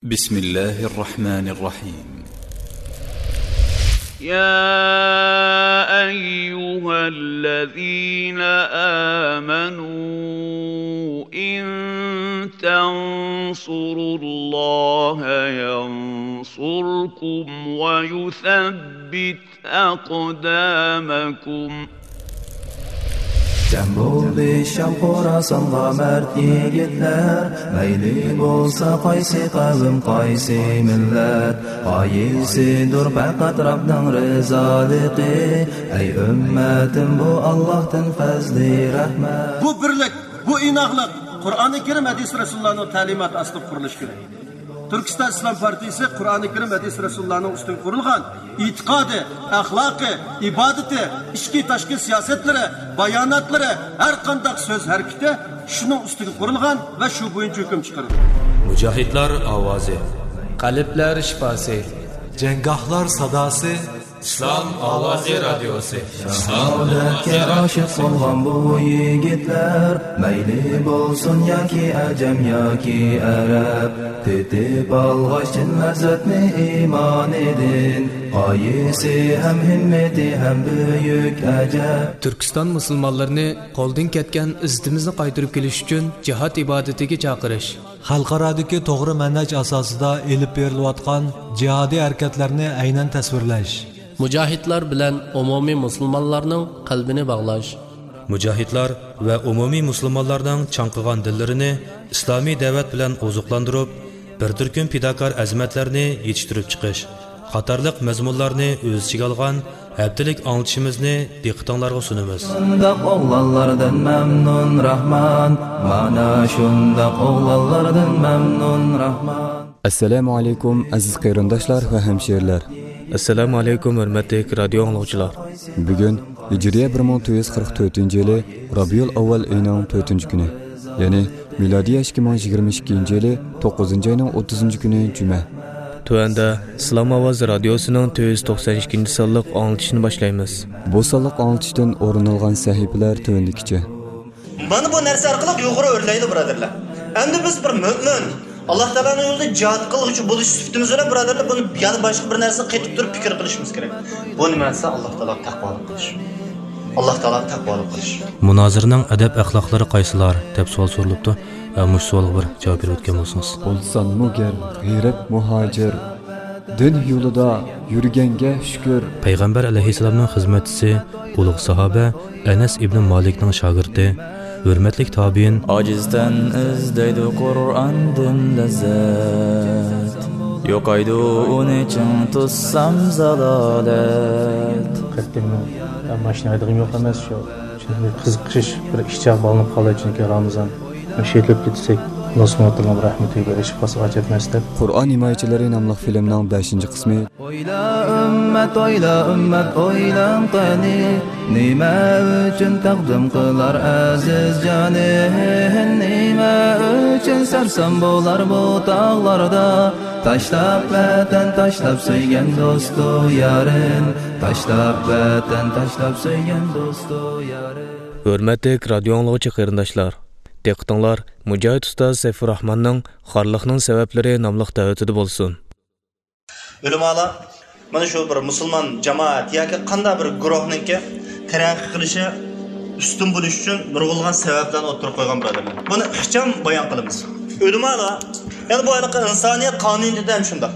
بسم الله الرحمن الرحيم. يا أيها الذين آمنوا إن تنصروا الله ينصركم ويثبت أقدامكم. Cem bo'ldi Sham Xorasanға mard yigitlar, mayli bo'lsa qaysi qavm qaysi millat, qaysidir faqat Rabbning rizoligi. Ey ummatim, bu Allohdan fazli rahmat. Bu birlik, bu inoqlik Qur'oni Karim hadis Rasulullohning ta'limoti asli qurilishi kerak. Turkiston Islom partiyasi Qur'oni Karim hadis Rasulullohning ustidan qurilgan e'tiqodi, axloqi, ibodati, ichki tashqi siyosatlari, bayonotlari, har qanday so'z harakati shuning ustiga qurilgan va shu bo'yicha hukm chiqarilgan. Mujohidlar ovozi, qalblar shifosi, janggohlar sadosi, Islom ovozi radiosi. Saodatga oshiq bo'lgan bu yigitlar, mayli bo'lsin yoki ajam yoki arab, tetib olg'achin lazzatni iymon edin, qaysi ham himmati ham buyuk ajab. Turkiston musulmonlarini qo'ldan ketgan izzatimizni qaytarib kelish uchun jihad ibodatiga chaqirish, xalqarodagi to'g'ri manhaj asosida elib berilayotgan jihodiy harakatlarni aynan tasvirlash, mujohidlar bilan umumiy musulmonlarning qalbini bog'lash, mujohidlar va umumiy musulmonlarning chanqigan dillarini islomiy da'vat bilan oziqlantirib, bir turkum fidokor azmatlarni yetishtirib chiqish qatorliq mazmunlarni o'z ichiga olgan haftalik anglitishimizni diqqatingizga sunamiz. Shundoq o'g'lonlardan mamnun Rahman, mana shundoq o'g'lonlardan mamnun Rahman. Assalomu alaykum aziz qarindoshlar va hamshirlar. Assalomu alaykum hurmatli radio anglovchilar. Bugun Hijriya 1444-yili Rabiul Avval oyining 4-kuni, ya'ni milodiy 2022-yili 9-oyning 30-kuni juma. Tuanda Islom ovoz radiosining 492-sonliq anglitishini boshlaymiz. Bu sonliq anglitishdan o'rin olgan sahifalar tuandikicha. Mana bu narsa orqali yuqori o'rlaydi birodarlar. Endi biz bir mo'min Allah Teala'nın yolunda cihad qiluvchi bo'lish sifatimiz bilan birodarlar buni yana boshqa bir narsa qaytib turib fikr qilishimiz kerak. Bu nima desa Allah Teala taqvolik qilish. Allah Teala taqvolik qilish. Munozirning adab axloqlari qaysilar deb savol so'ralibdi. Mush savolga bir javob berib o'tgan bo'lsangiz. Bo'lsan mugar, g'ayrat muhojir, din yo'lida yurganga shukr. Payg'ambar alayhisolamning xizmatchisi, ulug' sahoba Anas ibn Malikning shogirdi, hurmatli tabiin, ojizdan izlaydi Qur'ondan lazzat, yo'qaydi uni chin tussam zalolat. Qattimni mashina haydagim yo'q emas shu. Chunki qiziqish bir ishchaq bo'linib qoladi chunki Ramazon shetlib ketsak Alloh rahmatiga erishib qolsa ajab emas deb. Qur'on himoyachilari nomli filmning 5-qismi. Oyla ummat, oylan qani, nima uchun taqdim qilar aziz jonin, nima uchun sarson bo'lar bu tog'larda, tashlab vatan, tashlab sevgan do'stu yarin, tashlab vatan, tashlab sevgan do'stu yarin. Hurmatli radio anglovchi qarindoshlar, diqqatinglar Mujohid ustoz Sayfur Rahmanning xorliqning sabablari nomli davatida bo'lsin. Ulamolar mana shu bir musulmon jamoat yoki qanday bir guruhningki taraqqiy qilishi ustun bo'lish uchun nurg'ulg'an sabablarni o'tirib qo'ygan birodarlar. Buni ixcham bayon qilamiz. Ulamolar, ya'ni bu aniq insoniyat qonunidan shunday.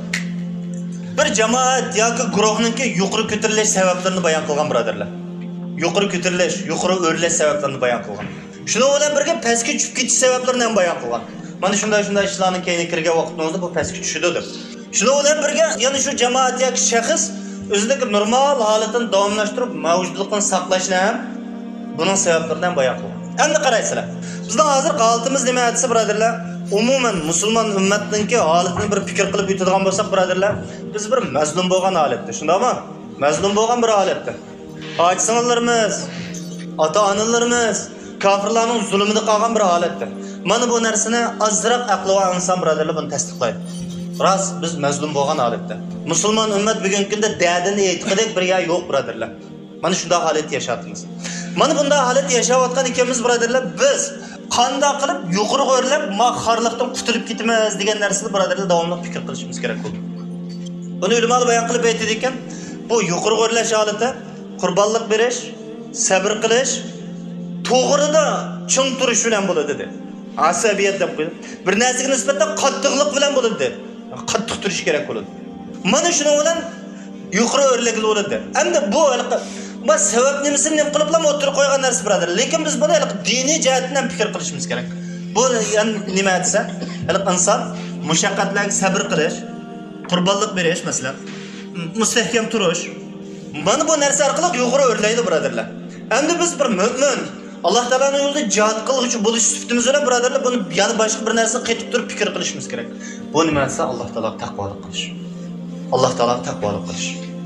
Bir jamoat yoki guruhningki yuqori ko'tarilish sabablarini bayon qilgan birodarlar. Yuqori ko'tarilish, yuqori o'rlash sabablarini bayon qilgan. Shuni bilan birga pastga tushib ketish sabablarini ham bayon qilgan. Mana shunday ishlarning keyinga kirgan vaqtimizda bu pastga tushdi deb. Shuni bilan birga yana shu jamoat yoki shaxs o'zidagi normal holatini davomlashtirib mavjudlikni saqlashni ham buning sabablaridan bayon qilgan. Endi qaraysizlar. Bizning hozir holatimiz nima desa birodarlar, umuman musulmon ummatninki holatini bir fikr qilib o'tadigan bo'lsak birodarlar, biz bir mazlum bo'lgan holatda, shundaymi? Mazlum bo'lgan bir holatda. Oq-singillarimiz, ota-onalarimiz kafirlarning zulmida qolgan bir holatda. Mana bu narsani azroq aqli va inson birodarlar buni tasdiqlaydi. Rost biz mazlum bo'lgan holatda. Musulmon ummat bugungi kunda dadini e'tiqodek bir yer yo'q birodarlar. Mana shunday holat yashayapmiz. Mana bunday holat yashayotgan ekanmiz birodarlar, biz qanday qilib yuqoriga o'rlab xorliqdan qutulib ketamiz degan narsani birodarlar davomli fikr qilishimiz kerak bo'ldi. Buni ulamolar bayon qilib aytdi ekan, bu yuqoriga o'rlash holati qurbonlik berish, sabr qilish, to'g'rida ching turish bilan bo'ladi dedi. Asabiyat deb qo'ydi. Bir narsaga nisbatan qattiqlik bilan bo'ladi dedi. Qattiq turish kerak bo'ladi. Mana shuning bilan yuqori o'rlagil bo'ladi. Endi bu sabab nimasini nima qiliblar o'tirib qo'ygan narsa birodar. Lekin biz buni diniy jihatdan fikr qilishimiz kerak. Bu nima desa, inson mushaqqatlarga sabr qilish, qurbonlik berish, masalan, mustahkam turish. Mana bu narsa orqali yuqori o'rlaydi birodarlar. Endi biz bir mo'min Alloh taolaning yo'lida jihad qiluvchi bo'lish sifatimiz bilan birodarlar buni yana boshqa bir narsa qaytib turib fikr qilishimiz kerak. Bu nima desa Alloh taolo taqvolik qilish. Alloh taolo taqvolik qilish.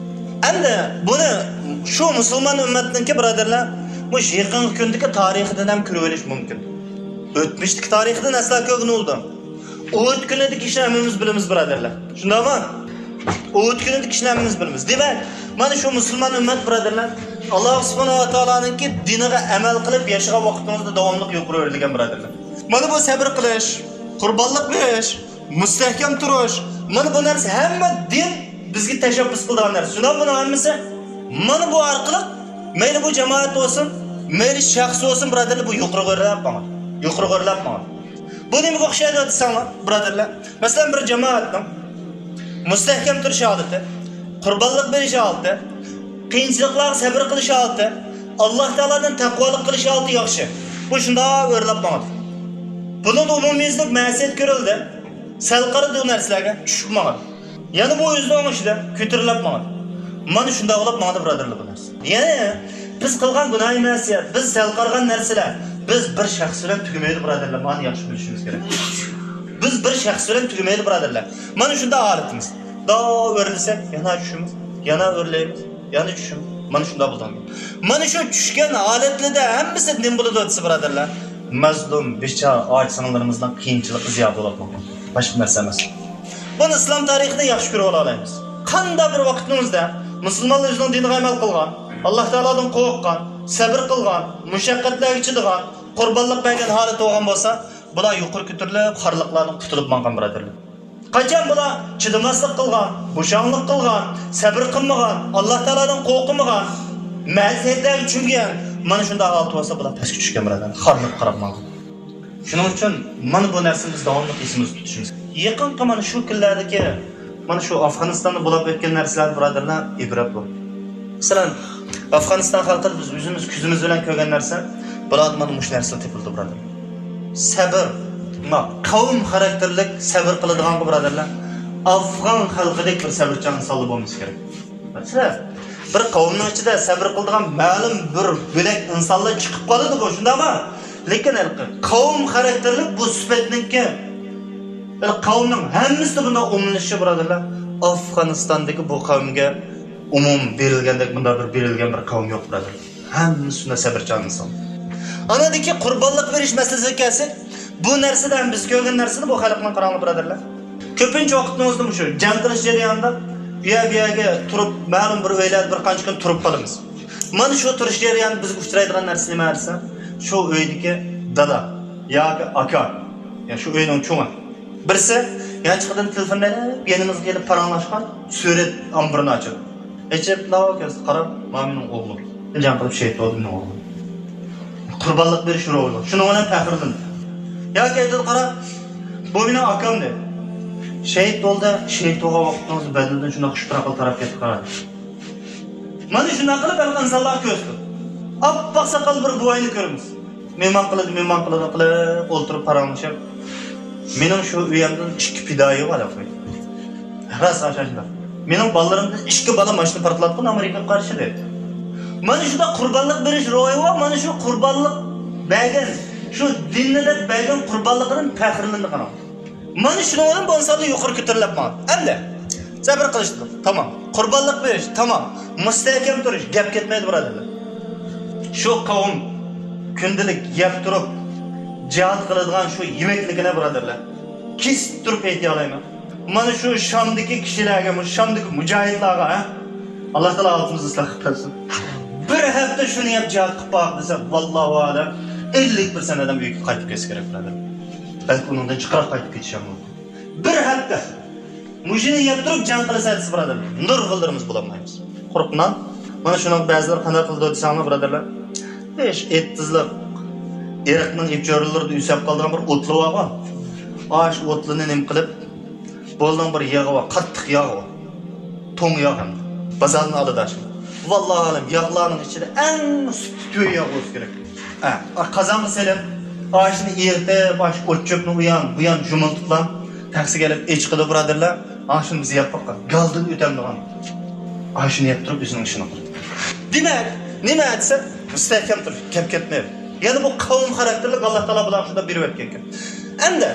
Endi buni shu musulmon ummatningki birodarlar, bu yaqin kundagi tarixidan ham ko'rib olish mumkin. O'tmishdagi tarixidan asla ko'g'in bo'ldi. O't kunidagi ishlarimiz bilamiz birodarlar. Shundaymi? O't kunidagi ishlarimiz bilamiz. Demak, mana shu musulmon ummat birodarlar, Alloh subhanahu va taoloning diniga amal qilib yashagan vaqtimizda davomli yuqori o'rlagan birodarlar. Mana bu sabr qilish, qurbonlik berish, mustahkam turish, mana bu narsa hamma din bizga tashabbus qilgan narsa. Shundan buni hammasi mana bu orqali mayli bu jamoat bo'lsin, mayli shaxs bo'lsin birodarlar bu yuqori o'rlab qoladi. Yuqori o'rlab qoladi. Bu nimaga o'xshaydi desanglar birodarlar? Masalan bir jamoatning mustahkam turish holati, qurbonlik berish holati, qiyinchiliklarga sabr qilish holati, Alloh taoladan taqvolik qilish holati yaxshi. Bu shunday o'rlab qoladi. Bunun umumiylik ma'siyat ko'rildi. Sal qaradi bu narsalarga tushib qoladi. Yana bu o'zining ishida ko'tarilib qoladi. Mana shunday bo'lib qoladi birodarlar bu narsa. Ya'ni biz qilgan gunoh ma'siyat, biz sal qargan narsalar biz bir shaxs bilan tugamaydi birodarlar. Mana yaxshi bilishimiz kerak. Biz bir shaxs bilan tugamaydi birodarlar. Mana shunday holatimiz. O'rilsak, yana tushimiz, yana o'rlaymiz, yana tushimiz. Mana shunday bo'ldi. Mana shu tushgan holatlarda hammasi nim bo'ladi desa birodarlar. Mazlum, bechora oilalarımızdan qiyinchilik ziyoda bo'ladi. Boshqa narsa emas. Buni islom tarixida yaxshi ko'rib olamiz. Qanday bir vaqtimizda musulmonlar o'zining diniga amal qilgan, Alloh taoladan qo'rqqan, sabr qilgan, mushaqqatlarga chidagan, qurbonlik bergan holat bo'lgan bo'lsa, bular yuqori ko'tarilib, xorliqlardan qutulib qolgan birodarlar. Qachon bular chidamaslik qilgan, bo'shanlik qilgan, sabr qilmagan, Alloh taoladan qo'rqmagan, ma'siyatlarga tushgan, mana shunday holat bo'lsa bular pastga tushgan birodarlar, xorliq qarab qolgan. Shuning uchun mana bu narsamiz davomli esimizda tutishimiz. Yaqinqa mana shu kunlardagi mana shu Afg'onistonda bo'lib o'tgan narsalar birodarlar ibrat bu. Masalan, Afg'oniston xalqi biz o'zimiz ko'zimiz bilan ko'rgan narsa, bular mana shu narsa tepildi birodarlar. Sabr, qavm xarakterlik sabr qiladigan birodarlar, Afg'on xalqidek bir sabrchan insonlar bo'lmasi kerak. Masalan, bir qavmning ichida sabr qiladigan ma'lum bir bo'lak insonlar chiqib qoladi bu, shundaymi? Lekin qavm xarakterlik bu sifatniki qavmning hammasi bunday umumlashib birodarlar. Afg'onistondagi bu qavmga umum berilgandek bunday bir berilgan bir qavm yo'q birodarlar. Hammasi shunday sabrchan inson. Anadagi qurbonlik berish masalasiga kelsak, bu narsadan biz ko'rgan narsani bu xalqning qaranglar birodarlar. Ko'pincha vaqtimizda shu jang qilish jarayonida uyaga turib ma'lum bir o'ylar bir qancha kun turib qolamiz. Mana shu turish jarayonida bizga uchraydigan narsa nima narsa? Shu uydagi dada yoki aka, ya shu uyning cho'ngi. Birisi yanchiqdan telefondan yanimizga kelib paranglashgan surat ambirini ochib. Echib lavokasi qarab, "Mening o'g'lim. Jang qilib shahid bo'ldi mening o'g'lim." Qurbonlik berish rolini. Shuni bilan faxrlandim. Yoki aytib qarab, "Bu mening akam" dedi. Shahid bo'ldi, shahid bo'lgan vaqtimizda badaldan shuna xushtaraqal taraf ketib qaradi. Mana shunday qilib insonlar ko'rdi. Oppoq saqal bir buvayni ko'ramiz. Mehmon qilib o'ltirib paranglashib, mening shu uyimdan 2 fidoyi bor edi. Ras ashashlar. Mening bolalarimdan 2 bola mashina portlatgan Amerikaga qarshi dedi. Mana shunda qurbonlik berish ro'yi va mana shu qurbonlik bergan, shu dinida bergan qurbonligidan faxrlanadi qana. Mana shuni bilan bu insonni yuqori ko'tarilib qoldi. Endi sabr qilishdi. Tamam. Qurbonlik berish, tamam. Mustahkam turish, gap ketmaydi birodarlar. Shu qavm kundalik yeb turib jihad qiladigan shu yemekligini birodarlar. Kis turib aytay olayman. Mana shu Shamdagi kishilarga, Shamdagi mujohidlarga, Alloh taolo altimizni isloh qilsin. Bir hafta shuni yeb jihad qilib boq desa, vallohu alam, 50 seneden büyük qaytib ketish kerak birodar. Balki undan chiqarib qaytib ketish ham mumkin. Bir hafta mujini yeb turib jang qilsangiz birodar, nur qildirimiz bo'lmaymiz. Quruqdan mana shuni ba'zilar qanday qildi desanglar birodarlar. Besh ettizlik eriqning ipchorilarida usab qolgan bir o'tli var. Aş o'tlini nim qilib bo'lgan bir yog'i var, qattiq yog'i var. To'ng yog' ham. Bazardan oladash. Vallahi alim yog'larning ichida eng sütli yog' bo'lsa kerak. Qazonga selib, aşını ertib, baş o'tchibni bu yan jumiltiqlan, taksi kelib ech qilib birodarlar, aşını biz yeb qo'ygan. Galdan o'tamdigan. Aşını yeb turib o'zining ishini qildi. Demak, nima desa, mustahkam turib, kep ketmaydi. Yani bu kavim karakterlik Allah Teala bular şurada bir verken. Endi,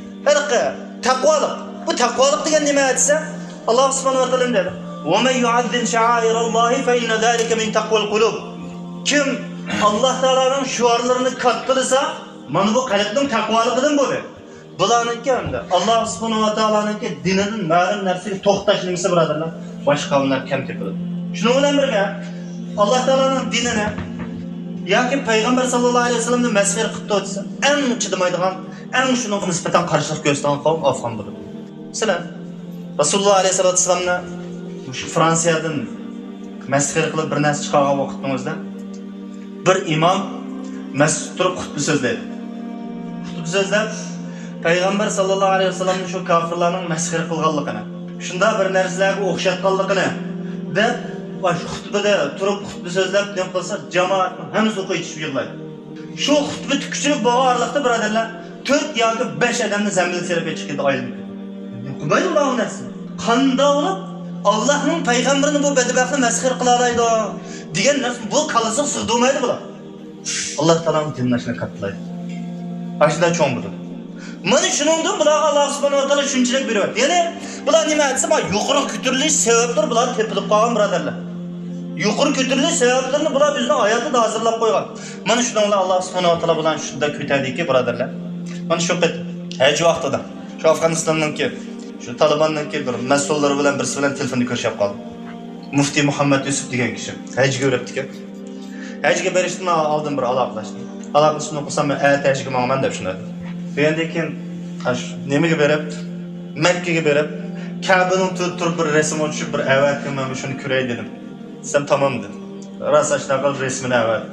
takvalık. Bu takvalık degen nima desa, Allah Subhanahu wa Taala dedi. "Ve men yu'azzim şa'airallahi fe inne zalika min taqval qulub." Kim Allah Teala'nın şuarlarını kattırırsa, mana bu qalbning takvalıgidan bo'ladi. Bularniki endi Allah Subhanahu wa Ta'ala'nınki dininin ma'lum narsaga to'xtashligisi birodarlar, boshqa qavmlar kam tepiladi. Shuning bilan birga Allah Teala'nın dinini yoki payg'ambar sallallohu alayhi vasallamni masxir qilib o'tsa, eng chidamaydigan, eng shunga nisbatan qarshilik ko'rsatgan qavm Afg'on bo'ladi. Sizlar Rasululloh alayhi vasallamni shu Fransiyadan masxir qilib bir narsa chiqargan vaqtingizda bir imom masjid turib xutba so'zlaydi. Xutba so'zlab payg'ambar sallallohu alayhi vasallamni shu kofirlarning masxir qilganligini, shunda bir narsalarga o'xshatganligini deb baş xutbada turib xutba so'zlab nima qilsa, jamoatning hammasi o'qib yetishib yig'laydi. Shu xutba tukishib bo'lgan orliqda birodarlar 4 yoki 5 odamni zambilga serib chiqdi aylanib. Qubaydi bu narsa. Qanday bo'lib Allohning payg'ambarini bu badbaxtni masxir qila oladi degan narsa bu qalasiq sig'dirmaydi bular. Alloh taoloning dinlashini qatlaydi. Ashida cho'ng bo'ldi. Mana shuningdan bular Alloh subhanahu va taolo shunchalik beryapti. Ya'ni bular nima desa, yuqori ko'tarilish sabablar bular tepilib qolgan birodarlar. Yuqori ko'tarilish sabablarini bular bizning hayotda hozirlab qo'ygan. Mana shuningdan Alloh subhanahu va taolo bilan shunda ko'tardiki birodarlar. Mana shu haj vaqtida shu Afg'onistonningki şu Taliban'daki bir mas'ullari bilan birisi bilan telefonda ko'rishib qoldim. Mufti Muhammad Yusuf degan kishi hajga o'rabdi. Hajga berishdan oldin bir aloqalashdim. Aloqasini qilsam men hajga borman deb shunday. Endi keyin nimaga berib, Makkaga berib, Ka'baning turib bir rasm o'tishib bir avatga men shuni ko'ray dedim. Sen tamam dedim. Rasashda qilib rasmini avat.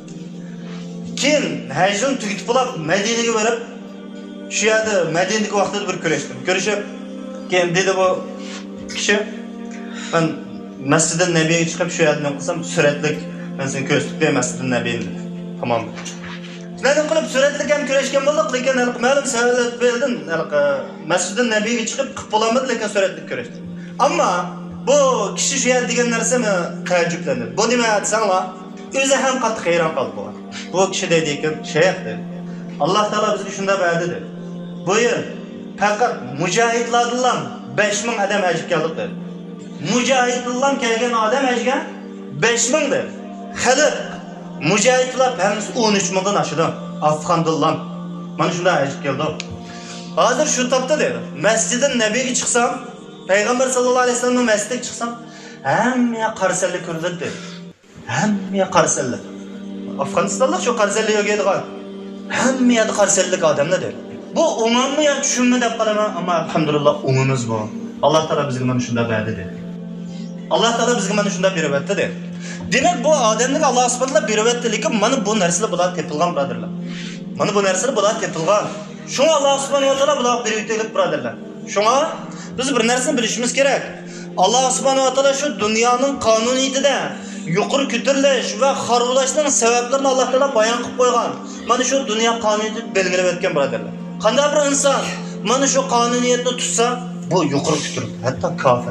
Keyin hajni tugitib olib Madinaga berib, shu yerda Madinadagi vaqtida bir ko'rishdim. Ko'rishib keyin dedi bu kishi, ben Masjid-i Nabiyga chiqib shu yerdan qilsam suratlik men seni ko'rsatib Masjid-i Nabiyni. Tamam. Neden qilib suratlik ham ko'rishgan bo'ldik, lekin ma'lum sabablar beldan Masjid-i Nabiyga chiqib qilib bo'lmadi, lekin suratlik ko'rishdim. Ammo bu kishi shu yer degan narsa meni ta'jublantirdi. Bu nima desanglar, o'zi ham qattiq hayron qoldi bu. Bu kishi deydi ekan, shayx dedi. Allah Teala bizga shunda berdi dedi. Bu yer faqat mujohidlardan 5000 odam hajga keldi dedi. Mujohidlardan kelgan odam hajga 5000 dedi. Xalq mujohidlar hammasi 13 mingdan oshdi. Afg'ondan mana shunda hajga keldi. Hozir shu topda dedi. Masjid-i Nabiyga chiqsam, payg'ambar sallallohu alayhi vasallamning masjidiga chiqsam, hamma qarsallik ko'rdi dedi. Hamma qarsallik. Afg'onistonlik shu qarsallik yo'q edi. Hamma yerda qarsallik odamlar dedi. Bu umummi ya tushunma deb qaraman, ammo alhamdulillah umumimiz bu. Alloh taolo bizga mana shunda berdi dedi. Alloh taolo bizga mana shunda beribdi dedi. Demak bu odamlarga Alloh subhanahu va beribdi, lekin mana bu narsalar bular tepilgan birodarlar. Mana bu narsalar bular tepilgan. Shunga Alloh subhanahu va taolo bular beribdi birodarlar. Shunga biz bir narsani bilishimiz kerak. Alloh subhanahu va taolo shu dunyoning qonuniyatida yuqori ko'tarilish va xorlashning sabablarini Alloh taolo bayon qilib qo'ygan. Mana shu dunyo qonuniyati belgilab o'tgan birodarlar. Qanday bir inson mana shu qonuniyatni tutsa, bu yuqori ko'tariladi. Hatto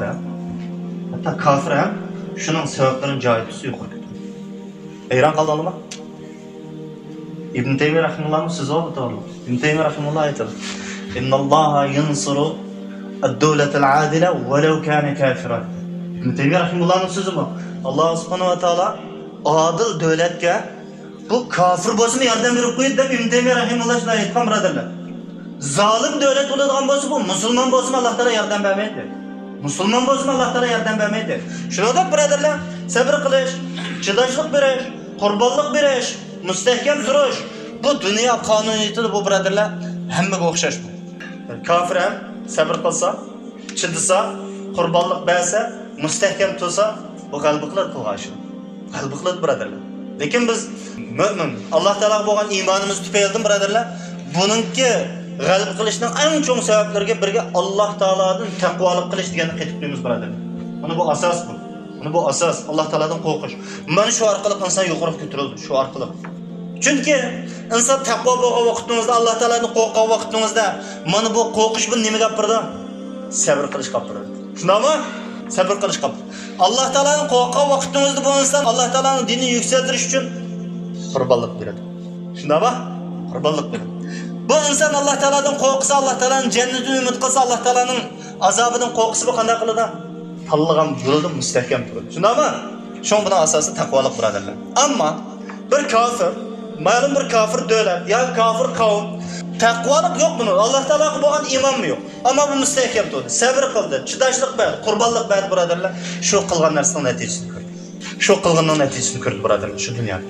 kofir ham shuning sabablarini joyiga tutsa yuqori ko'tariladi. Hayron qoldingizmi? Ibn Taymiy rahimahulloh so'zi bor. Ibn Taymiy rahimahulloh aytadi: "Innalloha yansuru ad-dawlata al-adila walau kana kafiran." Ibn Taymiy rahimahullohning so'zi bor. Alloh subhanahu va taolo adil davlatga bu kafir bo'lsa yordam berib qo'ydi deb Ibn Taymiy rahimahulloh shunday aytgan birodarlar. Zolim davlat bo'ladigan bo'lsa bu musulmon bo'lsa Alloh taolo yordam bermaydi. Musulmon bo'lsa Alloh taolo yordam bermaydi. Shuningdek birodarlar, sabr qilish, chidashlik berish, qurbonlik berish, mustahkam turish, Bu dünya qonuniyatida bu birodarlar hammaga o'xshash bu. Kofir ham sabr qilsa, chidasa, qurbonlik bersa, mustahkam tursa, bu qalbi qiladi qilg'ashi. Qalbi qiladi birodarlar. Lekin biz mo'min, Alloh taologa bo'lgan iymonimiz tufaylidan birodarlar, buningki g'alaba qilishning eng cho'ng sabablariga birga Alloh taolodan taqvolik qilish deganni qaytib qo'yamiz birodarlar. Mana bu asos bu. Mana bu asos Alloh taolodan qo'rqish. Mana shu orqali inson yuqoriga ko'tarildi, shu orqali. Chunki inson taqvo bo'lgan vaqtimizda, Alloh taolodan qo'rqgan vaqtimizda, mana bu qo'rqish bu nimaga olib boradi? Sabr qilish olib boradi. Shundaymi? Sabr qilish olib. Alloh taolodan qo'rqgan vaqtimizda bu inson Alloh taoloning dinini yuksaltirish uchun qurbonlik beradi. Shundaymi? Qurbonlik beradi. Bu inson Alloh taolodan qo'rqsa, Alloh taoloning jannatini umid qilsa, Alloh taoloning azobidan qo'rqsa, bu qanday qiladi? Tanlagan yo'lda mustahkam turadi. Shundaymi? Shuning bilan asosi taqvolik birodarlar. Ammo bir kofir, ma'lum bir kofir davlat, ya kofir qavm taqvolik yo'q buni. Alloh taologa bo'lgan iymonmi yo'q. Ammo bu mustahkam turdi. Sabr qildi, chidashlik berdi, qurbonlik berdi birodarlar. Shu qilgan narsaning natijasini ko'rdi. Shu qilganning natijasini ko'rdi birodarlar, shu dunyoda.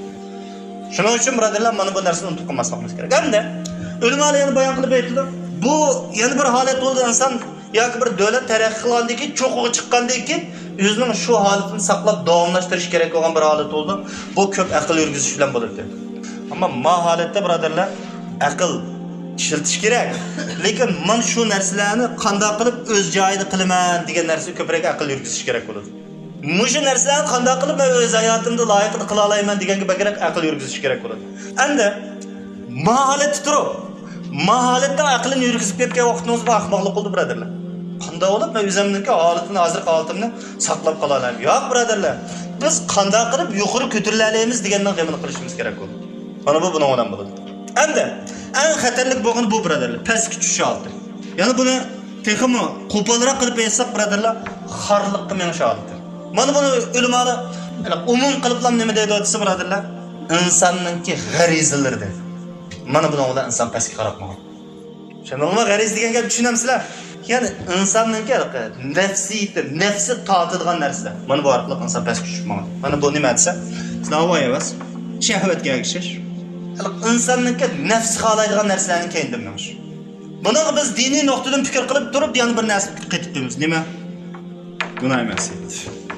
Shuning uchun birodarlar mana bu narsani unutib qolmasligimiz kerak. Hamda ulamolar yana bayon qilib aytdilar. Bu yana bir holat bo'ldi, inson yoki bir davlat taraqqiy qilgandan keyin, cho'qqiga chiqqandan keyin o'zining shu holatini saqlab davomlashtirish kerak bo'lgan bir holat bo'ldi. Bu ko'p aql yurgizish bilan bo'ladi. Ammo ma holatda birodarlar aql ishiltish kerak. Lekin men shu narsalarni qanday qilib o'z joyida qilaman degan narsa ko'proq aql yurgizish kerak bo'ladi. Mushu narsalarni qanday qilib men o'z hayotimda loyiqli qila olayman deganga bag'rak aql yurgizish kerak bo'ladi. Endi maholatda turib, maholatda aqlni yurgizib ketgan vaqtimiz bu ahmoqlik bo'ldi birodarlar. Qanday bo'lib men o'zimniki holatini, hozirgi holatimni saqlab qola olaman? Yo'q birodarlar. Biz qanday qilib yuqori ko'tarilalaymiz degandan g'amini qilishimiz kerak bo'ldi. Mana bu bundan odam bo'ladi. Endi eng xatarlik bo'lgan bu birodarlar, pastga tushish oldi. Ya'ni buni texmi qo'polroq qilib aytsak birodarlar, xorliqqa menish oldi. Mana buni ulamolar umum qiliblam nima deydi desa birodarlar, insonningki g'arizalaridir. Mana bundan inson pastga qarabmaydi. Shuningmi g'ariz degan gap tushunamsizlar? Ya'ni insonningki nafsiyati, nafsi tortadigan narsa. Mana bu orqali inson pastga tushmaydi. Mana bu nima desa, sizlar emas, shahvatga erishish. İnsonningki nafsi xohlaydigan narsalarni keyindirmish. Buni biz diniy nuqtadan fikr qilib turib, yana bir narsa qaytib qo'yamiz. Nima? Gunoh emas edi.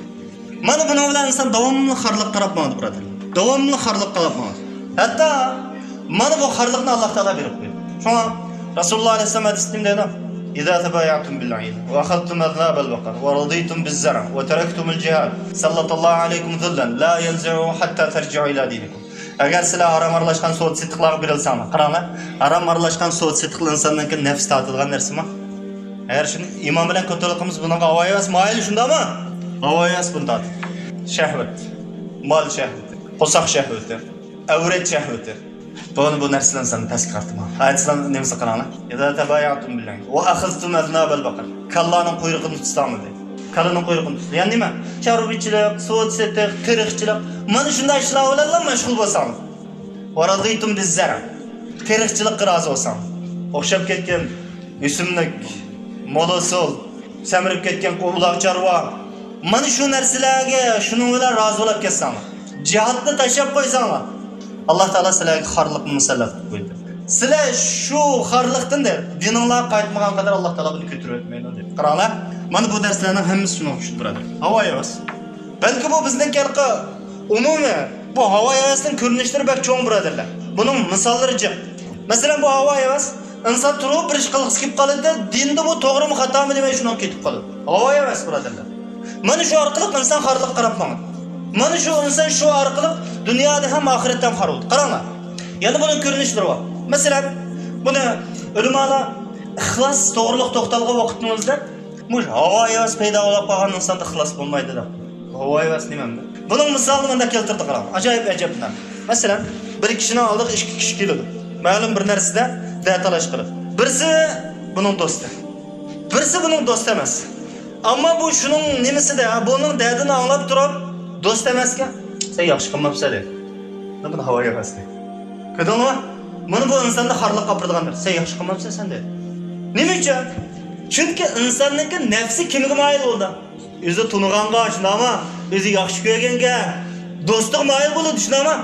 Mana buni bilan inson davomli xorliq qarabmaydi, birodar. Davomli xorliq qarabmaydi. Hatto mana bu xorliqni Alloh taolo berib qo'ydi. Shunga Rasululloh alayhi vasallam hadisida dedi: "İza tabaya'tum bil-'ayn wa akhadtum adnab al-baqar wa raditum biz-zar' wa taraktum al-jihad, sallallahu alaykum dhillan la yanzi'u hatta tarji'u ila dinikum." Agar sizlar harom aralashgan so't setiqlarga berilsanglar, qaranglar, harom aralashgan so't setiqlar insonning nafs tortadigan narsami? Agar shuni iymon bilan ko'tarilqimiz bunga avoyas mayli shundami? Avoyas bundan. Shahvat, mol shahvati, qo'saq shahvati, avrat shahvati. Bu narsalarni sen pastga qartma. Aytsan nimasi qaranglar. Ya tabaya'tum billahi wa akhadtum adnab al-baqar. Kallaning quyrug'ini tutsamdi. Kallaning quyrug'ini tutdi. Ya'ni nima? Chorvachilik, so't setiq, teriqchilik. Mana shunday ishlar bilan mashg'ul bo'lsangiz. Wa raditum biz-zar'. Teriqchilikqa rozi bo'lsangiz. O'xshab ketgan o'simlik, molosol, samirib ketgan qo'laq chorva. Mana shu narsalarga shuning bilan rozi bo'lib ketsangiz. Jihodni tashlab qo'ysanglar. Alloh taolo sizlarga xorliqni musallat qilib qo'ydi. Sizlar shu xorliqdan dininglar qaytmagan qadar Alloh taolo buni ko'tarib o'tmaydi deb. Qaranglar, mana bu darslarning hammasi shuni o'xshab turadi. Havo emas. Balki bu bizning kelqi umumiy bu havo evasining ko'rinishlari bak cho'ng birodarlar. Buning misollari jiq. Masalan, bu havo evas inson turib bir ish qilg'isi kelib qoladi, dinda bu to'g'rimi xatomi demay shuni ketib qoladi. Havo evas birodarlar. Mana shu orqali inson xorliq qarabmaydi. Mana shu inson shu orqali dunyoda ham oxiratda ham xor bo'ldi. Qaranglar. Yana buning ko'rinishlari bor. Masalan, buni ulamolar ixlos to'g'riliq to'xtalgan vaqtimizda mush havo evas paydo bo'lib qolgan insonda ixlos bo'lmaydi deb. Havo evas nimamda? Buning misolini menda keltirdi qarang. Ajoyib. Masalan, bir kishini oldiq, ikki kishi keladi. Ma'lum bir narsada da'talash qilib. Birisi buning do'sti. Birisi buning do'sti emas. Ammo bu shuning nimasida, buning dardini anglab turib, do'st emasga, sen yaxshi qilmabsan dedi. Buni havo evas dedi. Ko'rdingmi? Mana bu insonda xorliq qopirdigandir. Sen yaxshi qilmabsan sen dedi. Nima uchun? Chunki insonning nafsi kimga mayil bo'ldi? O'zi tunig'anga, shunami? O'zi yaxshi ko'rganga, do'stga mayil bo'ladi, shunami?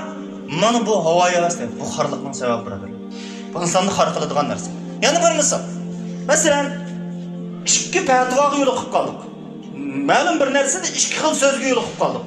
Mana bu havo havası, bu xarlıqning sababi birodar. Bu insonni xar qiladigan narsa. Yana bir misol. Masalan, ikki fatvoga yo'liqib qoldik. Ma'lum bir narsada ikki xil so'zga yo'liqib qoldik.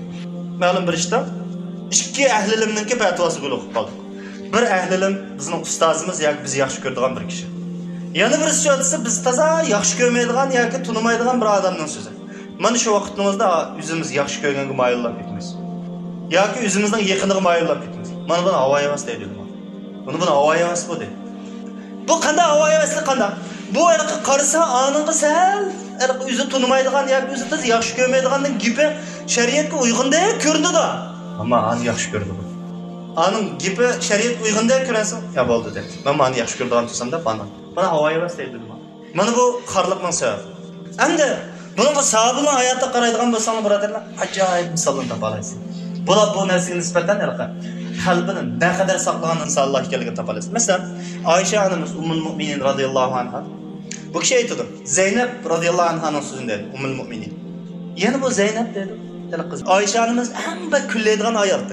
Ma'lum bir ishda ikki ahli ilmninki fatvosiga yo'liqib qoldik. Bir ahli ilm bizning ustozimiz yoki biz yaxshi ko'radigan bir kishi. Yana birisi aytsa biz toza yaxshi ko'rmaydigan yoki tunimaydigan bir odamning so'zi. Mana shu vaqtimizda o'zimiz yaxshi ko'rganga moyillab ketamiz. Yoki o'zimizning yaqiniga moyillab ketamiz. Mana buni havo havasi deydi. Buni havo havasi bu deydi. Bu qanday havo havasi qanday? Bu erqi qarasa aningga sal erqi o'zi tunimaydigan yoki o'zi toza yaxshi ko'rmaydiganning gipi shariatga uyg'undek ko'rindi-da. Ammo ani yaxshi ko'rdi. Aning gipi shariat uyg'undek ko'rasan, ya bo'ldi dedi. Men meni yaxshi ko'rdigan tursam-da bana havo havasi deydi. Mana bu xarliqning sababi. Endi bunun sahabının hayata qaraydigan bo'lsangiz birodarlar, ajoyib misollarni topa olasiz. Bular bu narsaga nisbatan qalbini naqadar saqlagan insonlar ekanligini topa olasiz. Masalan, Oysha onamiz Ummul Mu'minin radhiyallohu anha. Bu kishi aytdi. Zeynep radhiyallohu anhaning so'zini dedi, Ummul Mu'minin. Yana bu Zeynep dedi, qiz. Oysha onamiz eng kullaydigan oyatdir.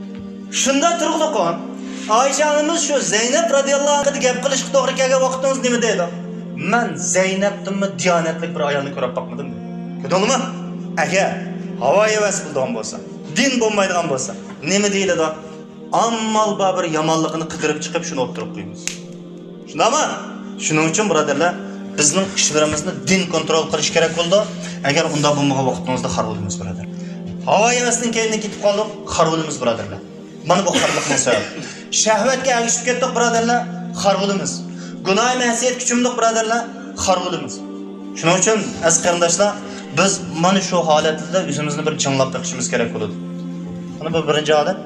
Shunda turg'liq qo'ygan. Oysha onamiz shu Zeynep radhiyallohu anha gap qilishga to'g'ri kelgan vaqtingiz nima dedi? Men Zeynep'timmi diyanetlik bir ayolni ko'rib bakmadım. Ko'rdingmi? Agar havo havasi bo'lgan bo'lsa, din bo'lmaydigan bo'lsa, nima deydi da? Ammal bir yomonligini qidirib chiqib shuni o'tirib qo'yamiz. Shundami? Shuning uchun birodarlar, bizning ishlarimizni din kontrol qilish kerak bo'ldi. Agar unda bo'lmagan vaqtimizda xor bo'lamiz birodar. Havo havasining keyiniga ketib qoldik, xor bo'lamiz birodarlar. Mana bu xorliqning sababi. Shahvatga ergishib ketdik birodarlar, xor bo'lamiz. Günah ma'siyat kuchumliq birodarlar, xor bo'lamiz. Shuning uchun aziz qarindoshlar, biz mana shu holatda o'zimizni bir jinglab taqishimiz kerak bo'ladi. Mana bu birinchi holat.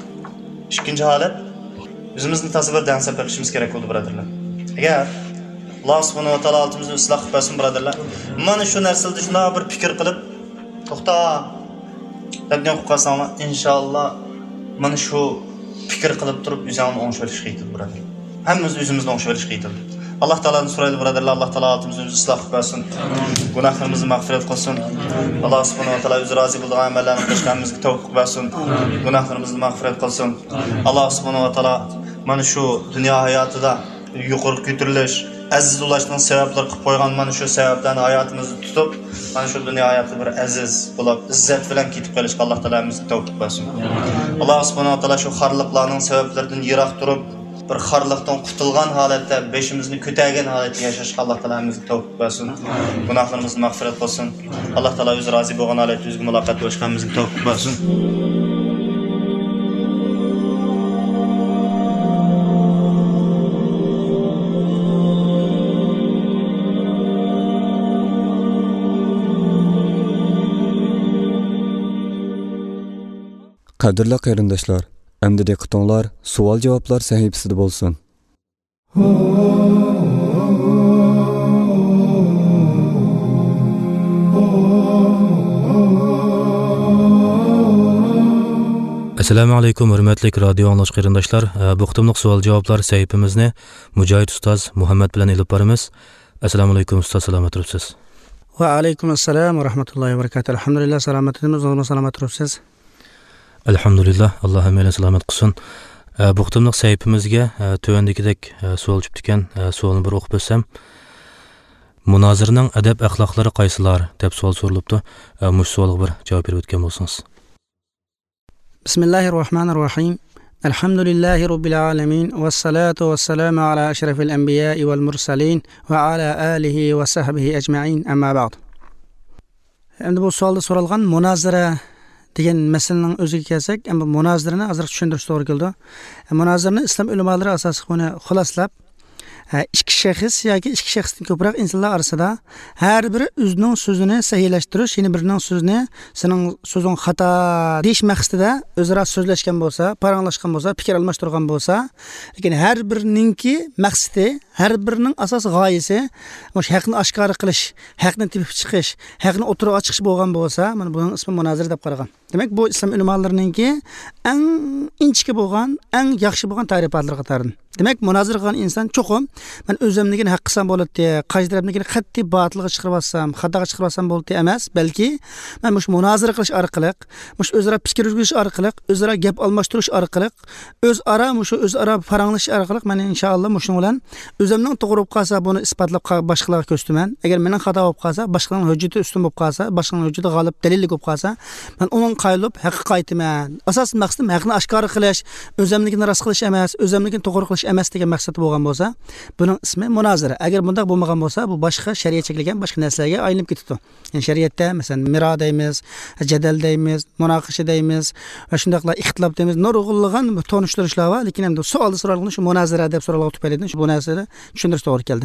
Ikkinchi holat, o'zimizni tasavvur dansab taqishimiz kerak bo'ladi birodarlar. Agar Alloh subhanahu va taolo altimizni isloh qilib bersin birodarlar, mana shu narsalarda shuna bir fikr qilib, to'xta deb qo'ysangiz, inshaalloh mana shu fikr qilib turib o'zingni o'ngshalish qiyin birodarlar. Hammamiz o'zimizni o'ngshalish qiyin. Alloh taolani so'raydi birodarlar, Alloh taolo altimizni isloh qilib bersin, gunohlarimizni mag'firat qilsin. Alloh subhanahu va taolo o'zi rozi bo'lgan amallarni qilishimizga tavfiq bersin, gunohlarimizni mag'firat qilsin. Alloh subhanahu va taolo mana shu dunyo hayotida yuqori ko'tarilish, aziz bo'lishning sabablari qilib qo'ygan mana shu sabablarni hayotimizni tutib, mana shu dunyo hayoti bir aziz bo'lib, izzat bilan ketib qolishga Alloh taolamiz tavfiq bersin. Alloh subhanahu va taolo shu xorliqlarning sabablaridan yiroq turib, bir xorliqdan qutulgan holatda, beshimizni ko'targan holatda yashashga Alloh taolamiz tavfiq bersin. Gunohlarimizni mag'firat qilsin. Alloh taolo o'zi rozi bo'lgan holatda o'ziga muloqot bo'lishimizga tavfiq bersin. Qadrli qarindoshlar, endi diqqatinglar savol-javoblar sahifasida bo'lsin. Assalomu alaykum hurmatli radio anglash qarindoshlar. Bu qitimliq savol-javoblar sahifamizni Mujohid ustoz Muhammad bilan elib boramiz. Assalomu alaykum ustoz, salomat turibsiz? Va alaykum assalom va rahmatullohi va barakatuh. Alhamdulillah, salomatimiz, o'zimiz salomat turibsiz. Alhamdulillah, Alloh hammalarni salomat qilsin. Bu qitimliq sahifamizga tövandagidek savol tushib ekan, savolni bir o'qib o'tsam. Munozirning adab axloqlari qaysilar deb savol so'ralibdi. Mush savolga bir javob berib o'tgan bo'lsangiz. Bismillahirrohmanirrohim. Alhamdulillahi robbil alamin was salatu was salamu ala ashrafil anbiya'i wal mursalin va ala alihi va sahbihi ajma'in. Amma ba'd. Endi bu savolda so'ralgan munozira degan masalaning o'ziga kelsak, endi munozirani ozroq tushuntirish to'g'ri keldi. Munozirani islom ulamolari asosiy buni xuloslab, ikki shaxs yoki ikki shaxsdan ko'proq insonlar orasida har biri o'zining so'zini sahihlashtirish, yana birining so'zini sening so'zing xato deyish maqsadida o'zaro so'zlashgan bo'lsa, paranglashgan bo'lsa, fikr almashtirgan bo'lsa, lekin har birininki maqsadi, har birining asosiy g'oyasi o'sha haqni oshkora qilish, haqni tepib chiqish, haqni o'tirib chiqish bo'lgan bo'lsa, mana buning ismi munozira deb qaragan. Demak, bu islom ulamolarininki eng inchki bo'lgan, eng yaxshi bo'lgan ta'rifatlar qatoridan. Demek münazara qilgan inson cho'qim men o'zimnikini haq qilsam bo'ladi, qaysi tarafnikini qat'iy botilga chiqarib olsam, xatoga chiqarib olsam bo'ladi emas, balki men mush münazara qilish orqali, mush o'zaro fikr yurgizish orqali, o'zaro gap almashtirish orqali, o'zaro faranglash orqali men inshaalloh mushning bilan o'zimning to'g'ri bo'lib qolsa buni isbotlab boshqalarga ko'rsataman. Agar mening xato bo'lib qolsa, boshqaning hujjati ustun bo'lib qolsa, boshqaning hujjati g'olib dalillik bo'lib qolsa, men uning qayilib haqqa qaytaman. Asosiy maqsadim haqni oshkor qilish, o'zimnikini rost qilish emas, o'zimnikini to'g'ri qilish emas degan maqsad bo'lgan bo'lsa, buning ismi munozara. Agar bunday bo'lmagan bo'lsa, bu boshqa shariat chekilgan boshqa narsalarga aylanib ketadi. Ya'ni shariatda masalan miro deymiz, jadal deymiz, munoqasha deymiz va shundaqla ixtilof deymiz. Nurg'unlagan tonishtirishlar va lekin ham savol so'ralgan shu munozara deb so'ralgan tufaylidan shu bu narsani tushundirish to'g'ri keldi.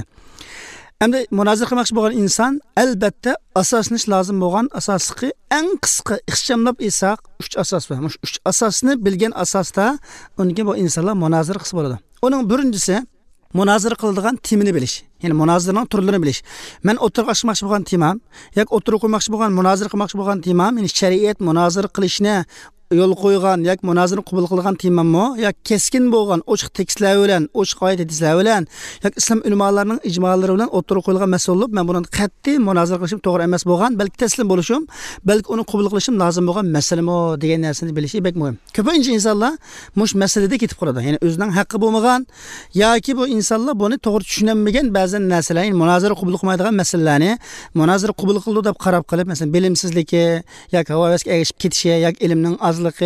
Endi munozara qilmoqchi bo'lgan inson albatta asoslanish lozim bo'lgan asosli eng qisqa ixchamlab esa 3 asos var. Mush 3 asosni bilgan asosda unga bu insonlar munozara qilsa bo'ladi. Uning birinchisi munozara qiladigan temini bilish. Ya'ni munozaraning turlarini bilish. Men o'tirib ochmoqchi bo'lgan temam, yoki o'tirib qo'ymoqchi bo'lgan munozara qilmoqchi bo'lgan temam, ya'ni shariat munozara qilishni yo'l qo'ygan yoki munozarani qabul qilgan temammi yoki keskin bo'lgan ochiq tekstlar bilan ochiq oyat hadislar bilan yoki islom ulamolarining ijmolari bilan o'tirib qo'yilgan mas'ullik men buni qat'iy munozara qilishim to'g'ri emas bo'lgan balki taslim bo'lishim balki uni qabul qilishim lozim bo'lgan masalami degan narsani bilishi bek muhim. Ko'pincha insonlar mush masalada ketib qoladi. Ya'ni o'zining haqqi bo'lmagan yoki bu insonlar buni to'g'ri tushunmagan ba'zi narsalarni munozara qabul qilmaydigan masalalarni munozara qabul qildi deb qarab qilib masalan bilimsizligi yoki havasga erishib ketishi yoki ilmning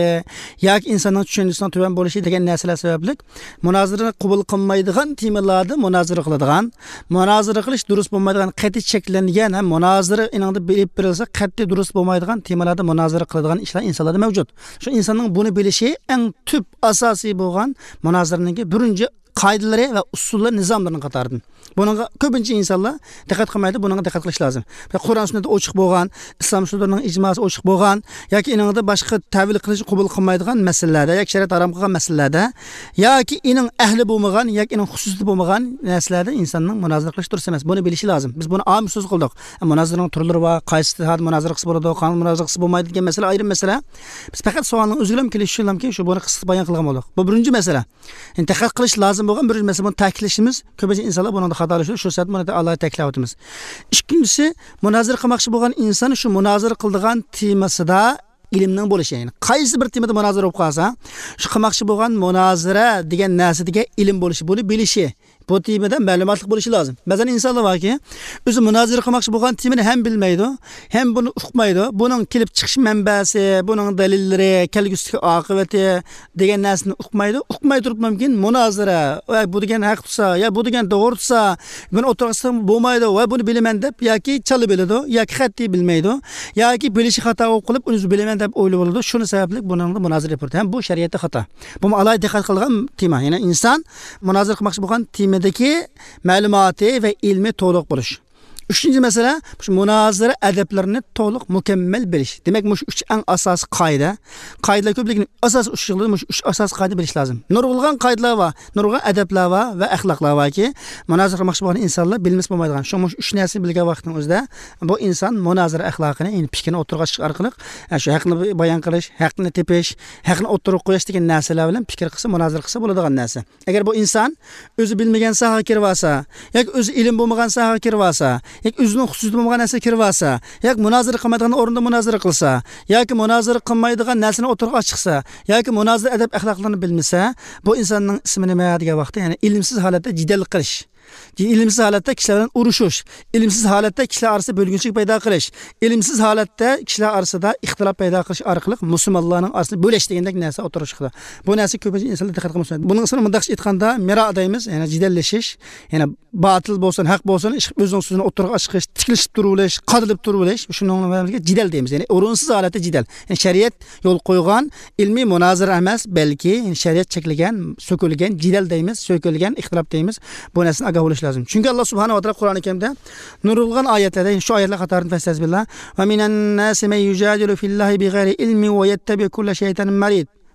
yoki insonning tushunchasining tuban bo'lishi degan narsalar sababli munozarani qabul qilmaydigan temalarda munozara qiladigan, munozara qilish durust bo'lmaydigan qat'iy cheklangan ham munozara iningda bilib berilsa qat'iy durust bo'lmaydigan temalarda munozara qiladigan ishlar insonlarda mavjud. Shu insonning buni bilishi eng tub asosiy bo'lgan munozaraning birinchi qoidalari va usullari nizomlarining qatoridan. Bunga ko'pincha insonlar diqqat qilmaydi, bunga diqqat qilish lozim. Qur'on sunnatda ochiq bo'lgan, islom usullarining ijmosi ochiq bo'lgan yoki iningda boshqa ta'vil qilish qabul qilmaydigan masalalarda yoki shariat harom qilgan masalalarda yoki ining ahli bo'lmagan yoki ining xususiyati bo'lmagan narsalarda insonning munozara qilish durust emas. Buni bilishi lozim. Biz buni am so'z qildik. Munozaraning turlari va qaysi had munozara qilsa bo'ladi, qonun munozara qilsa bo'lmaydi degan masala ayrim masala. Biz faqat savolning o'ziga ham kelish uchunki shu buni qisqa bayon qilgan bo'ldik. Bu birinchi masala. Endi diqqat qilish lozim bo'lgan birinchi masala buni ta'kidlashimiz ko'pincha insonlar buni xatolashadi. Shu sabab buni Alloh ta'kidlayapmiz. Ikkinchisi munozara qilmoqchi bo'lgan inson shu munozara qildigan temasida ilmning bo'lishi, ya'ni qaysi bir temada munozara bo'lib qolsa, shu qilmoqchi bo'lgan munozara degan narsadagi ilm bo'lishi, buni bilishi, bu temada ma'lumotli bo'lishi lozim. Ba'zan insonlar borki, o'zi munozara qilmoqchi bo'lgan temani ham bilmaydi, ham buni uqmaydi. Buning kelib chiqish manbasi, buning dalillari, kelgusidagi oqibati degan narsani uqmaydi. Uqmay turib mumkin munozara, va bu degan haq tutsa, ya bu degan to'g'ri tutsa, buni o'tirishdan bo'lmaydi va buni bilaman deb yoki chala biladi, yoki qat'iy bilmaydi, yoki bilishi xato bo'lib qilib, uni bilaman deb o'ylab oladi. Shuni sababli buni munozara yapirdi. Ham bu shariatda xato. Bu alohida diqqat qilgan tema. Ya'ni inson munozara qilmoqchi bo'lgan temadagi ma'lumoti va ilmi to'liq bo'lish. Üçüncü mesele şu munazara adablarini to'liq mukammal bilish. Demak, mush 3 eng asosiy qoida. Qoidalar ko'pligini asos ushug'ida mush 3 asos qoida bilish lozim. Nurg'ulgan qoidalar va nurg'ulgan adablar va axloqlar varki, munozara qilmoqchi bo'lgan insonlar bilmas bo'lmaydigan. Shu mush 3 narsani bilgan vaqtning o'zida bu inson munozara axloqini, ya'ni fikrini o'tirg'a chiqish orqali shu haqni bayon qilish, haqni tepish, haqni o'tirib qo'yish degan narsalar bilan fikr qilsa, munozara qilsa bo'ladigan narsa. Agar bu inson o'zi bilmagan sohaga kirib olsa, yoki o'zi ilm bo'lmagan sohaga kirib olsa, yoki o'zining xususiyati bo'lmagan narsaga kirib olsa, yoki munozara qilmaydigan o'rinda munozara qilsa, yoki munozara qilmaydigan narsani o'tirg'a chiqsa, yoki munozara adab axloqlarini bilmasa, bu insonning ismi nima degan vaqtda, ya'ni ilmsiz holatda jidal qilish, ilmsiz holatda kishilar bilan urushish, ilmsiz holatda kishilar orasida bo'lgunchilik paydo qilish, ilmsiz holatda kishilar orasida ixtilof paydo qilish orqali musulmonlarning orasida bo'lish degandek narsa o'tirish qiladi. Bu narsa ko'pincha insonlar diqqat qilmaydi. Buning ismini mundaq aytganda miro deymiz, ya'ni jidallashish, ya'ni batil bo'lsin, haq bo'lsin, o'zining so'zini o'tirg'a chiqish, tikilishib turilish, qadilib turilish, shuningga jidal deymiz. Ya'ni o'rinsiz holatda jidal. Ya'ni shariat yo'l qo'ygan ilmiy munozara emas, balki shariat cheklagan, so'kilgan jidal deymiz, so'kilgan ixtilof deymiz. Bu narsani bo'lish lozim. Chunki Alloh subhanahu va taolo Qur'oni Karimda nurg'ulgan oyatlarda shu oyatlar qatoridan fastazbillah va minan nasi may yujadilu fillahi bighayri ilmi va yattabi kulla shaytanin marid.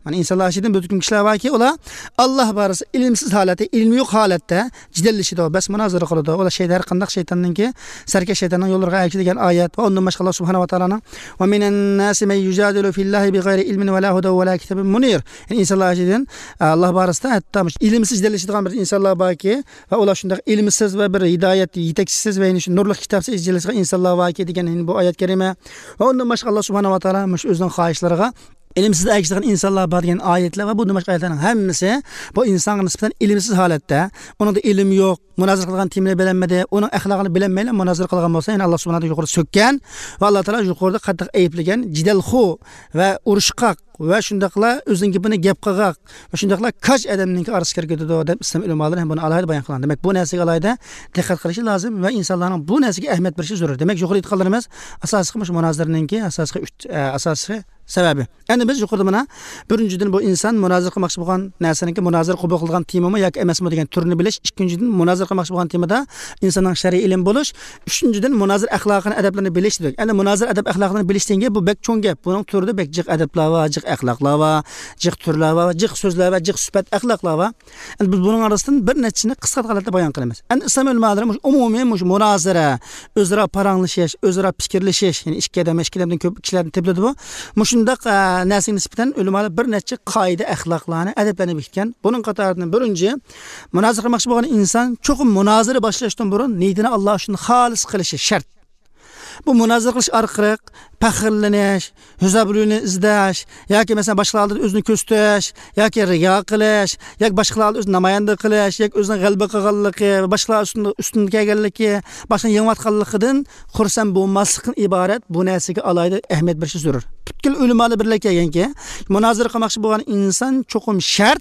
Mana insonlar ichidan butun kishilar borki, ular Alloh barisi ilmsiz holatda, ilmi yo'q holatda jidallashadi, bas munozara qiladi. Ular shaytar qandaq shaytonninki, sarkash shaytonning yo'llariga aytdi degan oyat va undan boshqa Alloh subhanahu va taolaning va minan nasi man yujadilu fillahi bighayri ilmin va la huda va la kitabin munir. Yani insonlar ichidan Alloh barasida hatto ilmsiz jidallashadigan bir insonlar borki va ular shunday ilmsiz va bir hidoyat yetakchisiz va shu nurli kitobsiz jidallashgan insonlar borki degan bu oyat karima va undan boshqa Alloh subhanahu va taolo o'zining xohishlariga ilimsiz aytadigan insonlar bor degan oyatlar va bu boshqa oyatlarning hammasi bu insonga nisbatan ilmsiz holatda, uningda ilm yo'q, munozara qilgan timini bilinmadi, uning axloqini bilinmayla munozara qilgan bo'lsa, ya'ni Alloh subhanahu va taolo yuqorida so'kkan va Alloh taolo yuqorida qattiq ayiblagan jidalxu va urushqoq va shundaqla o'zining gapini gap qilg'aq va shundaqla kaj odamning orasiga kirgizadi deb islom ulamolari ham buni alohida bayon qilgan. Demak, bu narsaga alohida diqqat qilish lozim va insonlarning bu narsaga ahamiyat berishi zarur. Demak, yuqori aytganlarimiz asosiy munozaraninki asosiy sababi. Endi biz yuqorida mana birinchidan bu inson munozara qilmoqchi bo'lgan narsaniki munozara qabul qilgan temami yoki emasmi degan turini bilish, ikkinchidan munozara qilmoqchi bo'lgan temada insonning shar'iy ilm bo'lish, uchinchidan munozara axloqini, adablarini bilish dedik. Endi munozara adab axloqini bilish degan bu bek cho'ng gap. Buning turida bek jiq adablar va jiq axloqlar va jiq turlar va jiq so'zlar va jiq sifat axloqlar va endi biz buning orasidan bir nechini qisqa holatda bayon qilamiz. Endi islom ulamolari umumiy munozara, o'zaro paranglashish, o'zaro fikrlashish, ya'ni ikki odamdan ko'p kishilarni tepladi bu. Shundaq narsaga nisbatan ulamolar bir necha qoida axloqlarni, adablarni bekitgan. Buning qatoridan birinchi munozara qilmoqchi bo'lgan inson cho'qim munozara boshlashdan burun niyatini Alloh uchun xolis qilishi shart. Bu munozara qilish orqali faxrlanish, huzurni izlash yoki masalan boshqalarga o'zini ko'rsatish yoki riyo qilish yoki boshqalarga o'zini namoyanda qilish yoki o'zini g'alaba qilganligi, boshqalar ustun kelganligi, boshqa yengayotganligidan xursand bo'lmaslikdan iborat bu narsaga alohida ahamiyat berish zarur. Butkul ulamolar birlashganki, munozara qilmoqchi bo'lgan inson cho'qim shart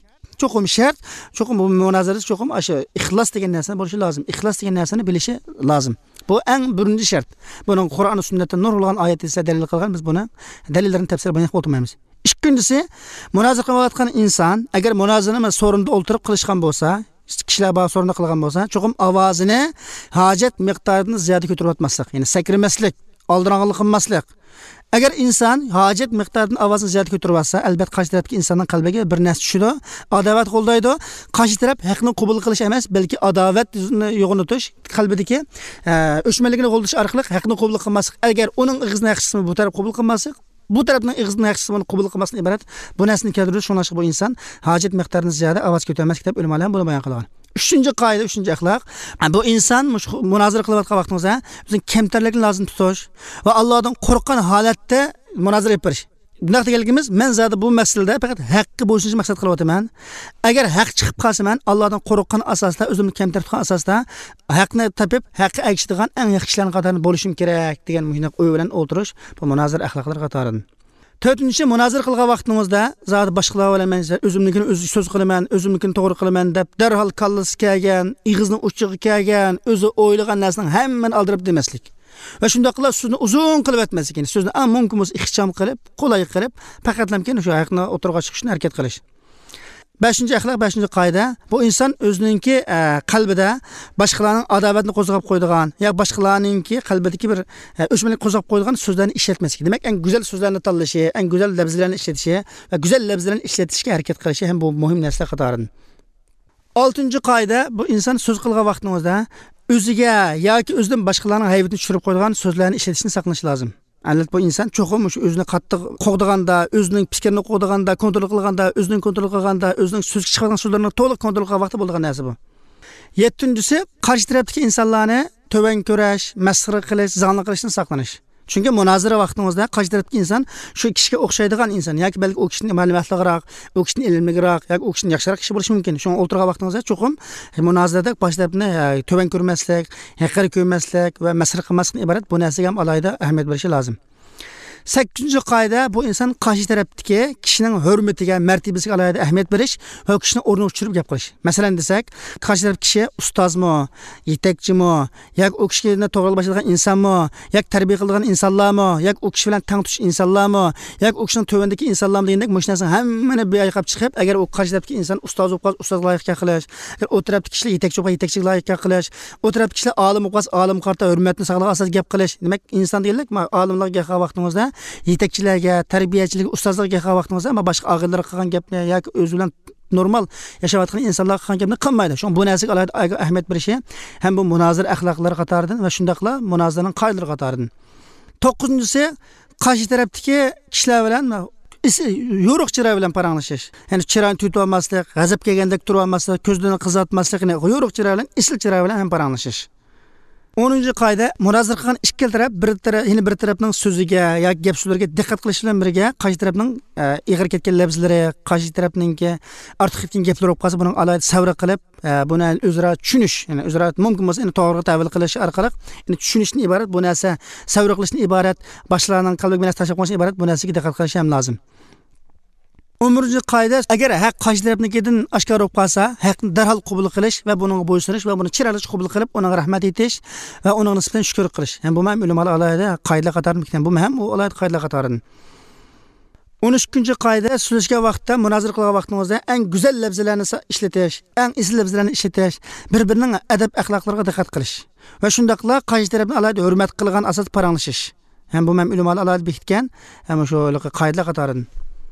bu munozarada cho'qim o'sha ixlos degan narsa bo'lishi lozim. Ixlos degan narsani bilishi lozim. Bu eng birinchi shart. Buning Qur'on va sunnatda nurlangan oyat esa dalil qilgan, biz buni dalillarni tafsir bayon qilib o'tmaymiz. Ikkinchisi, munozara qilayotgan inson agar munozarani so'rinda o'ltirib qilishgan bo'lsa, kishilar bor so'rinda qilgan bo'lsa, cho'qim ovozini hojat miqdorini ziyoda ko'tarib o'tmaslik, ya'ni sakramaslik, oldirang'lik qilmaslik. Agar inson hojat miqdoridan ovozini ziyoda ko'tarib olsa, albatta qarshi tarafdagi insonning qalbiga bir narsa tushadi, adovat qo'llaydi. Qarshi taraf haqni qabul qilish emas, balki adovatni yo'g'initish, qalbidagi o'chmaligini qo'llash orqali haqni qabul qilmaslik. Agar uning ig'zini yaxshisi bu taraf qabul qilmasa, bu tarafning ig'zini yaxshisi uni qabul qilmasdan iborat. Bu narsani keltirib shunlashib bu inson hojat miqdorini ziyoda ovoz ko'tarmaslik deb ulamolar buni bayon qilgan. Üçüncü qoida, üçüncü axloq. Bu inson munozara qilayotgan vaqtimizda bizning kamtarlikni lozim tutish va Allohdan qo'rqqan holatda munozara qilib berish. Bunday deganligimiz, men zodi bu masalada faqat haqqi bo'ysunishni maqsad qilyapman. Agar haq chiqib qolsa, men Allohdan qo'rqqan asosda, o'zimni kamtar tutgan asosda haqni topib, haqqi aytishdigan eng yaxshi kishilarning qatorida bo'lishim kerak degan muhim o'y bilan o'tirish bu munozara axloqlar qatoridan. To'rtinchi, munozara qilgan vaqtimizda zodi boshqalar bilan men o'zimnikini o'z so'z qilaman, o'zimnikini to'g'ri qilaman deb darhol kallasi kelgan, ig'izning uchiga kelgan, o'zi o'ylagan narsaning hammani aldirib demaslik. Va shundaqla so'zni uzun qilib o'tmaslik, ya'ni so'zni ham mumkin bo'lsa ixcham qilib, qulay qilib, faqatlamkin o'sha haqni o'tirg'a chiqishni harakat qilish. 5-chi axloq, 5-chi qoida, bu inson o'zininki qalbida boshqalarning adovatini qo'zg'ab qo'ydigan, yoki boshqalarningki qalbidagi bir o'chmalik qo'zg'ab qo'ydigan so'zlarni ishlatmaslik. Demak, eng go'zal so'zlarni tanlashi, eng go'zal lafzlarni ishlatishi va go'zal lafzlarni ishlatishga harakat qilishi ham bu muhim narsalar qatoridan. 6-chi qoida, bu inson so'z qilgan vaqtimizda o'ziga yoki o'zidan boshqalarning haybatini tushirib qo'ydigan so'zlarni ishlatishni saqlash lozim. Albatta bu inson cho'qim o'zini qattiq qo'g'diganda, o'zining fikrini qo'g'diganda, kontrol qilganda, o'zining kontrol qilganda, o'zining so'z chiqargan so'zlarini to'liq kontrol qilgan vaqtda bo'lgan narsa bu. 7-si, qarshi tarafdagi insonlarni to'van ko'rash, masxara qilish, zalni qilishdan saqlanish. Chunki munozara vaqtimizda qarshi tarafdagi inson shu kishiga o'xshaydigan inson yoki balki u kishining ma'lumotliroq, u kishining ilmliroq yoki u kishining yaxshiroq kishi bo'lishi mumkin. Shuni o'ltirgan vaqtimizda cho'qim munozarada qarshi tarafni to'van ko'rmaslik, haqir ko'rmaslik va masxara qilmaslikdan iborat bu narsaga ham alohida ahamiyat berish lozim. 8-chi qoida, bu inson qarshi tarafdagi kishining hurmatiga, martabasiga alohida ahamiyat berish va kishini o'rniga tushirib gap qilish. Masalan desak, qarshi taraf kishi ustozmi, yetakchimi, yoki u kishini to'g'ri boshlaydigan insonmi, yoki tarbiya qiladigan insonlarmi, yoki u kishi bilan tang tush insonlarmi, yoki u kishining tövandagi insonlarmi degandek mushnarsani hammani beayqab chiqib, agar u qarshi tarafdagi inson ustoz bo'lib qolsa, ustozga loyiqga qilish, agar u tarafdagi kishilar yetakchi bo'lsa, yetakchiga loyiqga qilish, u tarafdagi kishilar olim bo'lsa, olim qarta hurmatni saqlagan asosida gap qilish. Demak, inson deganlik olimlarga qilgan vaqtimizda yetakchilarga, tarbiyachilarga, ustozlarga qilgan vaqtingizda, ammo boshqa og'illar qilgan gapni yoki o'zi bilan normal yashayotgan insonlar qilgan gapni qilmaydi. Shu bu narsaga alohida ahamiyat berishi ham bu munozir axloqlari qatoridan va shundaqla munozirning qoidalari qatoridan. 9-si qarshi tarafdagi kishilar bilan yo'ruq chiroy bilan paranglashish. Ya'ni chiroyni tutib olmaslik, g'azab kelgandek turib olmaslik, ko'zlarini qizartmaslikni, yo'ruq chiroy bilan, isl chiroy bilan ham paranglashish. 10-qoida munozir qilgan ikki taraf bir tarafning so'ziga yoki gap so'zlariga diqqat qilish bilan birga qarshi tarafning ig'ir ketgan lafzlari, qarshi tarafningki ortiq ketgan gaplar bo'lib qolsa, buni alohida savr qilib, buni o'zaro tushunish, ya'ni o'zaro mumkin bo'lsa, to'g'ri ta'bir qilish orqali, ya'ni tushunishdan iborat, bu narsa savr qilishdan iborat, boshlarning qalbiga bir narsa tashlab qo'yishdan iborat, bu narsaga diqqat qilish ham lozim. 11-qoida, agar haq qarshi tarafnikidan oshkor bo'lib qolsa, haqni darhol qabul qilish va buning bo'ysunish va buni chiroyli qabul qilib, unga rahmat aytish va uning nisbatan shukr qilish. Ham bu ham ulamolar alohida qoidalar qatoridan, bu ham alohida qoidalar qatoridan. 13-qoida, so'zlashgan vaqtda, munozir qilgan vaqtingizda eng go'zal lafzlarni ishlatish, eng izil lafzlarni ishlatish, bir-birining adab axloqlariga diqqat qilish va shundaqla qarshi tarafni alohida hurmat qilgan asosda paranglashish. Ham bu ham ulamolar alohida bekitgan, ham shu qoidalar qatoridan.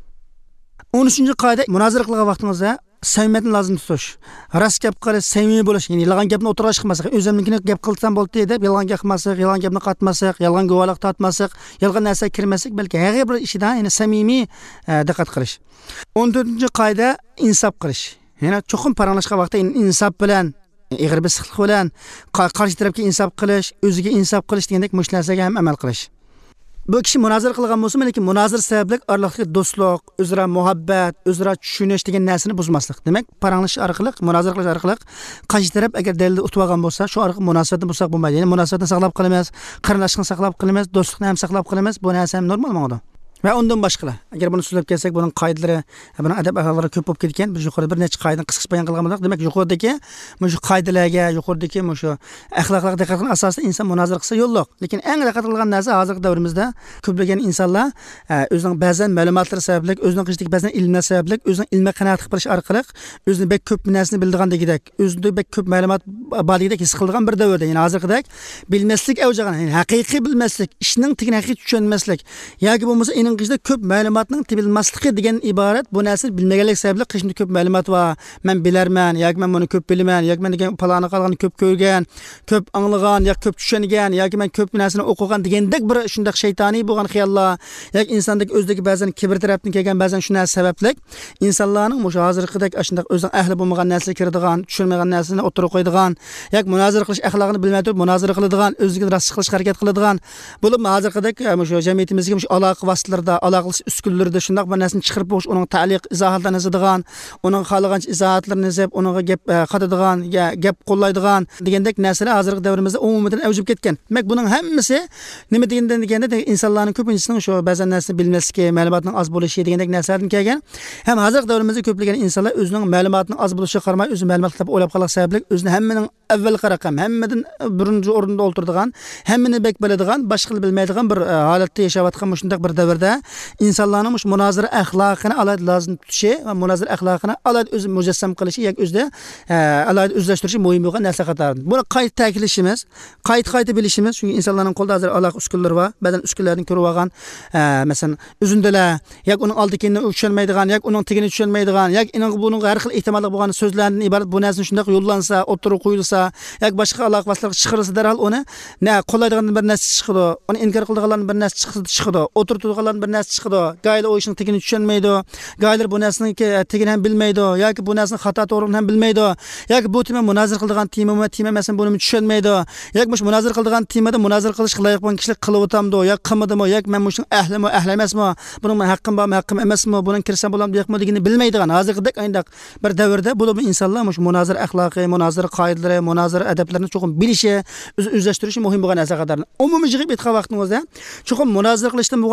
13-qoida, munozir qilgan vaqtingizda samimiyatni lozim tutish. Rost gap qilish, samimiy bo'lish, ya'ni yolg'on gapni o'tirg'ish qilmaslik, o'zimnikini gap qilsam bo'ldi deb yolg'on gap qilmaslik, yolg'on gapni qatmaslik, yolg'on guvohlik tortmaslik, yolg'on narsa kirmaslik, balki har bir ishida ya'ni samimiy diqqat qilish. 14-qoida, insof qilish. Ya'ni cho'qim paranglashgan vaqtda insof bilan, ig'ir bisiqlik bilan qarshi tarafga insof qilish, o'ziga insof qilish degandek mush narsaga ham amal qilish. Bu kishi munozir qilgan bo'lsa, lekin munozir sababli oraliqdagi do'stlik, o'zaro muhabbat, o'zaro tushunish degan narsani buzmaslik. Demak, paranglash orqali, munozir qilish orqali qarshi taraf agar dalilda o'tib olgan bo'lsa, shu orqali munosabatni buzsak bo'lmaydi. Ya'ni munosabatni saqlab qolamiz, qarindoshlikni saqlab qolamiz, do'stlikni ham saqlab qolamiz. Bu narsa ham normal bo'ladi. Va undan boshqalar. Agar buni so'zlab kelsak, buning qoidalari, buning adab axloqlari ko'p bo'lib ketgan. Biz yuqorida bir necha qoidani qisqacha bayon qilgan bo'lsak, demak, yuqoridagi shu qoidalarga, yuqoridagi shu axloqlarga diqqat qilgan asosida inson munozir qilsa yo'lliq. Lekin eng diqqat qilgan narsa hozirgi davrimizda ko'plagan insonlar o'zining ba'zan ma'lumotlari sababli, o'zining qishidagi ba'zan ilmlar sababli, o'zining ilmiy qanoat qilish orqali o'zini bek ko'p narsani bildigandagidek, o'zida bek ko'p ma'lumot borligidek his qilgan bir davrda, ya'ni hozirgidek bilmaslik avjagan, ya'ni haqiqiy bilmaslik, ishning tagini haqiqiy tushunmaslik yoki bo'lmasa qishda ko'p ma'lumotning bilmasligi degan iborat. Bu narsa bilmaganlik sababli qishda ko'p ma'lumot va men bilarman yoki men buni ko'p bilaman yoki men degan paloni qolgan ko'p ko'rgan, ko'p anglagan yoki ko'p tushungan yoki men ko'p narsani o'qigan degandek bir shunday shaytoniy bo'lgan xiyollar yoki insondagi o'zidagi ba'zan kibr tarafdan kelgan ba'zan shu narsa sababli insonlarning o'sha hozirgidek shunday o'zining ahli bo'lmagan narsaga kiradigan, tushunmagan narsani o'tirib qo'yadigan yoki munozir qilish axloqini bilmay turib munozir qiladigan, o'ziga rost qilish harakat qiladigan bo'lib hozirgidek shu jamiyatimizga shu aloqa vositalarida aloqalish uskunlarida shunday bir narsani chiqarib qo'yish, uning ta'liq izohatlarini yozadigan, uning xohlagan izohatlarini yozib, unga gap qatadigan, gap qo'llaydigan degandek narsalar hozirgi davrimizda umumiy avjib ketgan. Demak, buning hammasi nima deganda insonlarning ko'pinchisining shu ba'zan narsani bilmasligi, ma'lumotning oz bo'lishi degandek narsalardan kelgan. Ham hozirgi davrimizda ko'plagan insonlar o'zining ma'lumotining oz bo'lishiga qaramay, o'zi ma'lumotlar o'ylab qolgan sababli o'zini hammaning avval qaraqam, hammadan birinchi o'rinda o'tiradigan, hammani bek biladigan, boshqa bilmaydigan bir holatda yashayotgan shunday bir davrda insonlarning munozir axloqini alohida lozim tutishi va munozir axloqini alohida o'zi mujassam qilishi yoki o'zida alohida o'zlashtirishi muhim bo'lgan narsa qatoridan. Buni qayta ta'kidlashimiz, qayta bilishimiz, chunki insonlarning qo'lida hozir aloqa uskunalari bor. Ba'zan uskunlardan ko'rib olgan, masalan, uzundalar yoki uning oldikiini tushunmaydigan, yoki uning tigini tushunmaydigan, yoki buning har xil ehtimolli bo'lgan so'zlardan iborat bu narsani shunday yo'llansa, o'tirib qo'yilsa, yoki boshqa aloqa vositalarga chiqarilsa darhol uni qo'llaydigan bir narsa chiqadi, uni inkor qiladigan bir narsa chiqadi, o'tirtiradigan bir narsa chiqadi. Gaylar o ishning tegini tushunmaydi. Gaylar bu narsaning tegini ham bilmaydi yoki bu narsaning xato to'g'rini ham bilmaydi. Yoki bu tema munozir qiladigan tema emasmi, buni tushunmaydi. Yoki mush munozir qiladigan temada munozir qilish loyiq bo'lgan kishilik qilib o'tamdi yoki qilmadimi, yoki men mushning ahlimi, ahli emasmi, buning men haqqim bormi, haqqim emasmi, buning kirsam bo'lamdi, yo'qmi deganini bilmaydigan. Hozirgidek ayndaq bir davrda bu insonlar mush munozir axloqi, munozir qoidalari, munozir adablarini cho'qim bilishi, o'zlashtirishi muhim bo'lgan narsa qatordan. Umumiy yig'ib aytgan vaqtingizda cho'qim munozir qilishdan bo'lgan butkul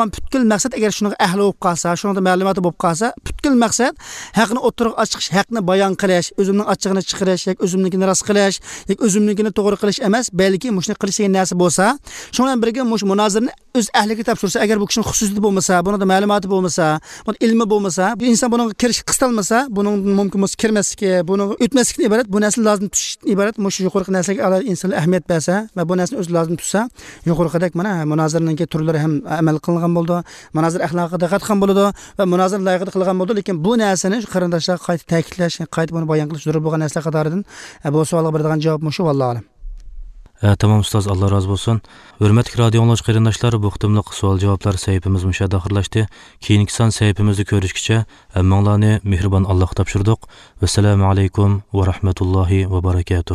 maqsad agar shunga ahli bo'lib qolsa, shunga ma'lumoti bo'lib qolsa, butkul maqsad haqni o'tirib ochish, haqni bayon qilish, o'zimning ochig'ini chiqarish, yoki o'zimnikini rost qilish, yoki o'zimnikini to'g'ri qilish emas, balki mushuni qilish degan narsa bo'lsa, shu bilan birga mush munozirni o'z ahliga topshirsa, agar bu kishining xususiyati bo'lmasa, buningda ma'lumoti bo'lmasa, bu ilmi bo'lmasa, bu inson buning kirish qistalmasa, buning mumkin bo'lsa kirmasligi, buning o'tmaslikdan iborat, bu narsa lozim tutish iborat, mush yuqorqi narsaga alohida inson ahamiyat bersa va bu narsani o'zi lozim tutsa, yuqorqidek mana munozirning turlari ham amal qilingan bo'ldi, munozir axloqiga diqqat qilgan bo'ladi va munozir loyiqida qilgan bo'ldi, lekin bu narsani qarindoshlar qayta ta'kidlash, qayta buni bayon qilish zarur bo'lgan narsa qatoridan bu savolga beradigan javob mushu vallohu alam. Tamam ustoz, Allah razı olsun. Hürmetli radyo anlaş qarindoshlar, bu qitimliq savol-javoblar sahifamiz mushada oxirlashdi. Keyingi son sahifamizda ko'rishguncha hammanglarni mehribon Alloh topshirdik. Assalomu alaykum va rahmatullohi va barakatuh.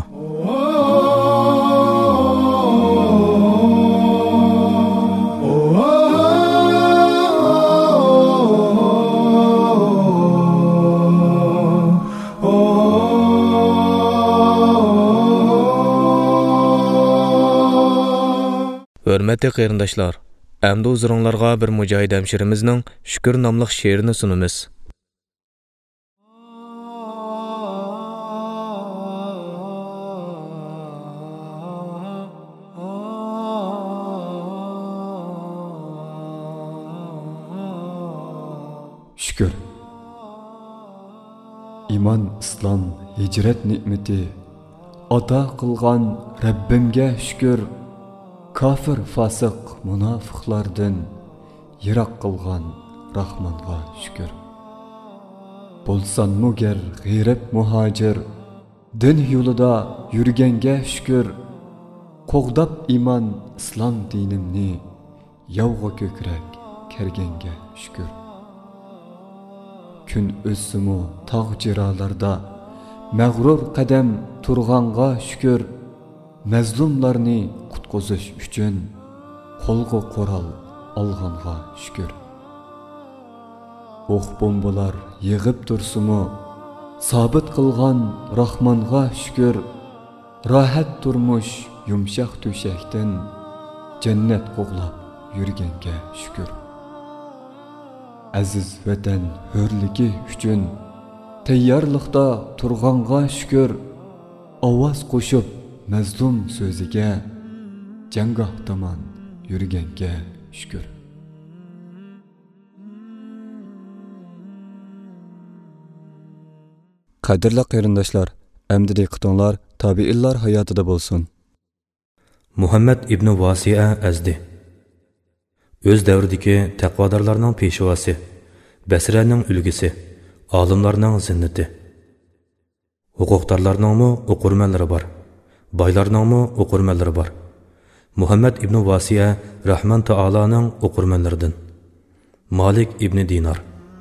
Hörmətli qarindoshlar, əmdi uzurunlarga bir mücahid həmşirimizning Şükür namlıq şeirini sunumuz. Şükür. İman, İslam, hicret nimeti ata qilgan Rabbimga şükür. Kafir, fasık, münafıqlardan yiroq qilgan Rahmanga şükür. Bolsan muger, g'ayrib muhacir, din yo'lida yurganga şükür. Qo'g'dab iman, İslam dinimni, yovg'a ko'krak kerganga şükür. Kun o'ssimu tog' jirolarda mag'rur qadam turg'anga şükür. Mazlumlarni qutqizish uchun qo'lga qo'ral olganga shukr. O'q bombalar yig'ib tursimu sabit qilgan Rahmonga shukr. Rohat turmush yumshoq to'shakdan jannat qo'g'lab yurganga shukr. Aziz vatan hurligi uchun tayyorlikda turganga shukr. Ovoz qo'shib mazlum so'ziga jangoh tomon yurganga shukr. Qadrli qarindoshlar, endi diqqatinglar tabiinlar hayotida bo'lsin. Muhammad ibn Vasi'a Azdi o'z davridagi taqvodorlarning peshvosi, Basraning ulgisi, olimlarning zinnati. Huquqdorlarning o'qirmanlari bor. Baylarningmi o'qirmanlari bor. Muhammad ibn Vasi'a Rahman Taolaning o'qirmanlaridan. Malik ibn Dinar.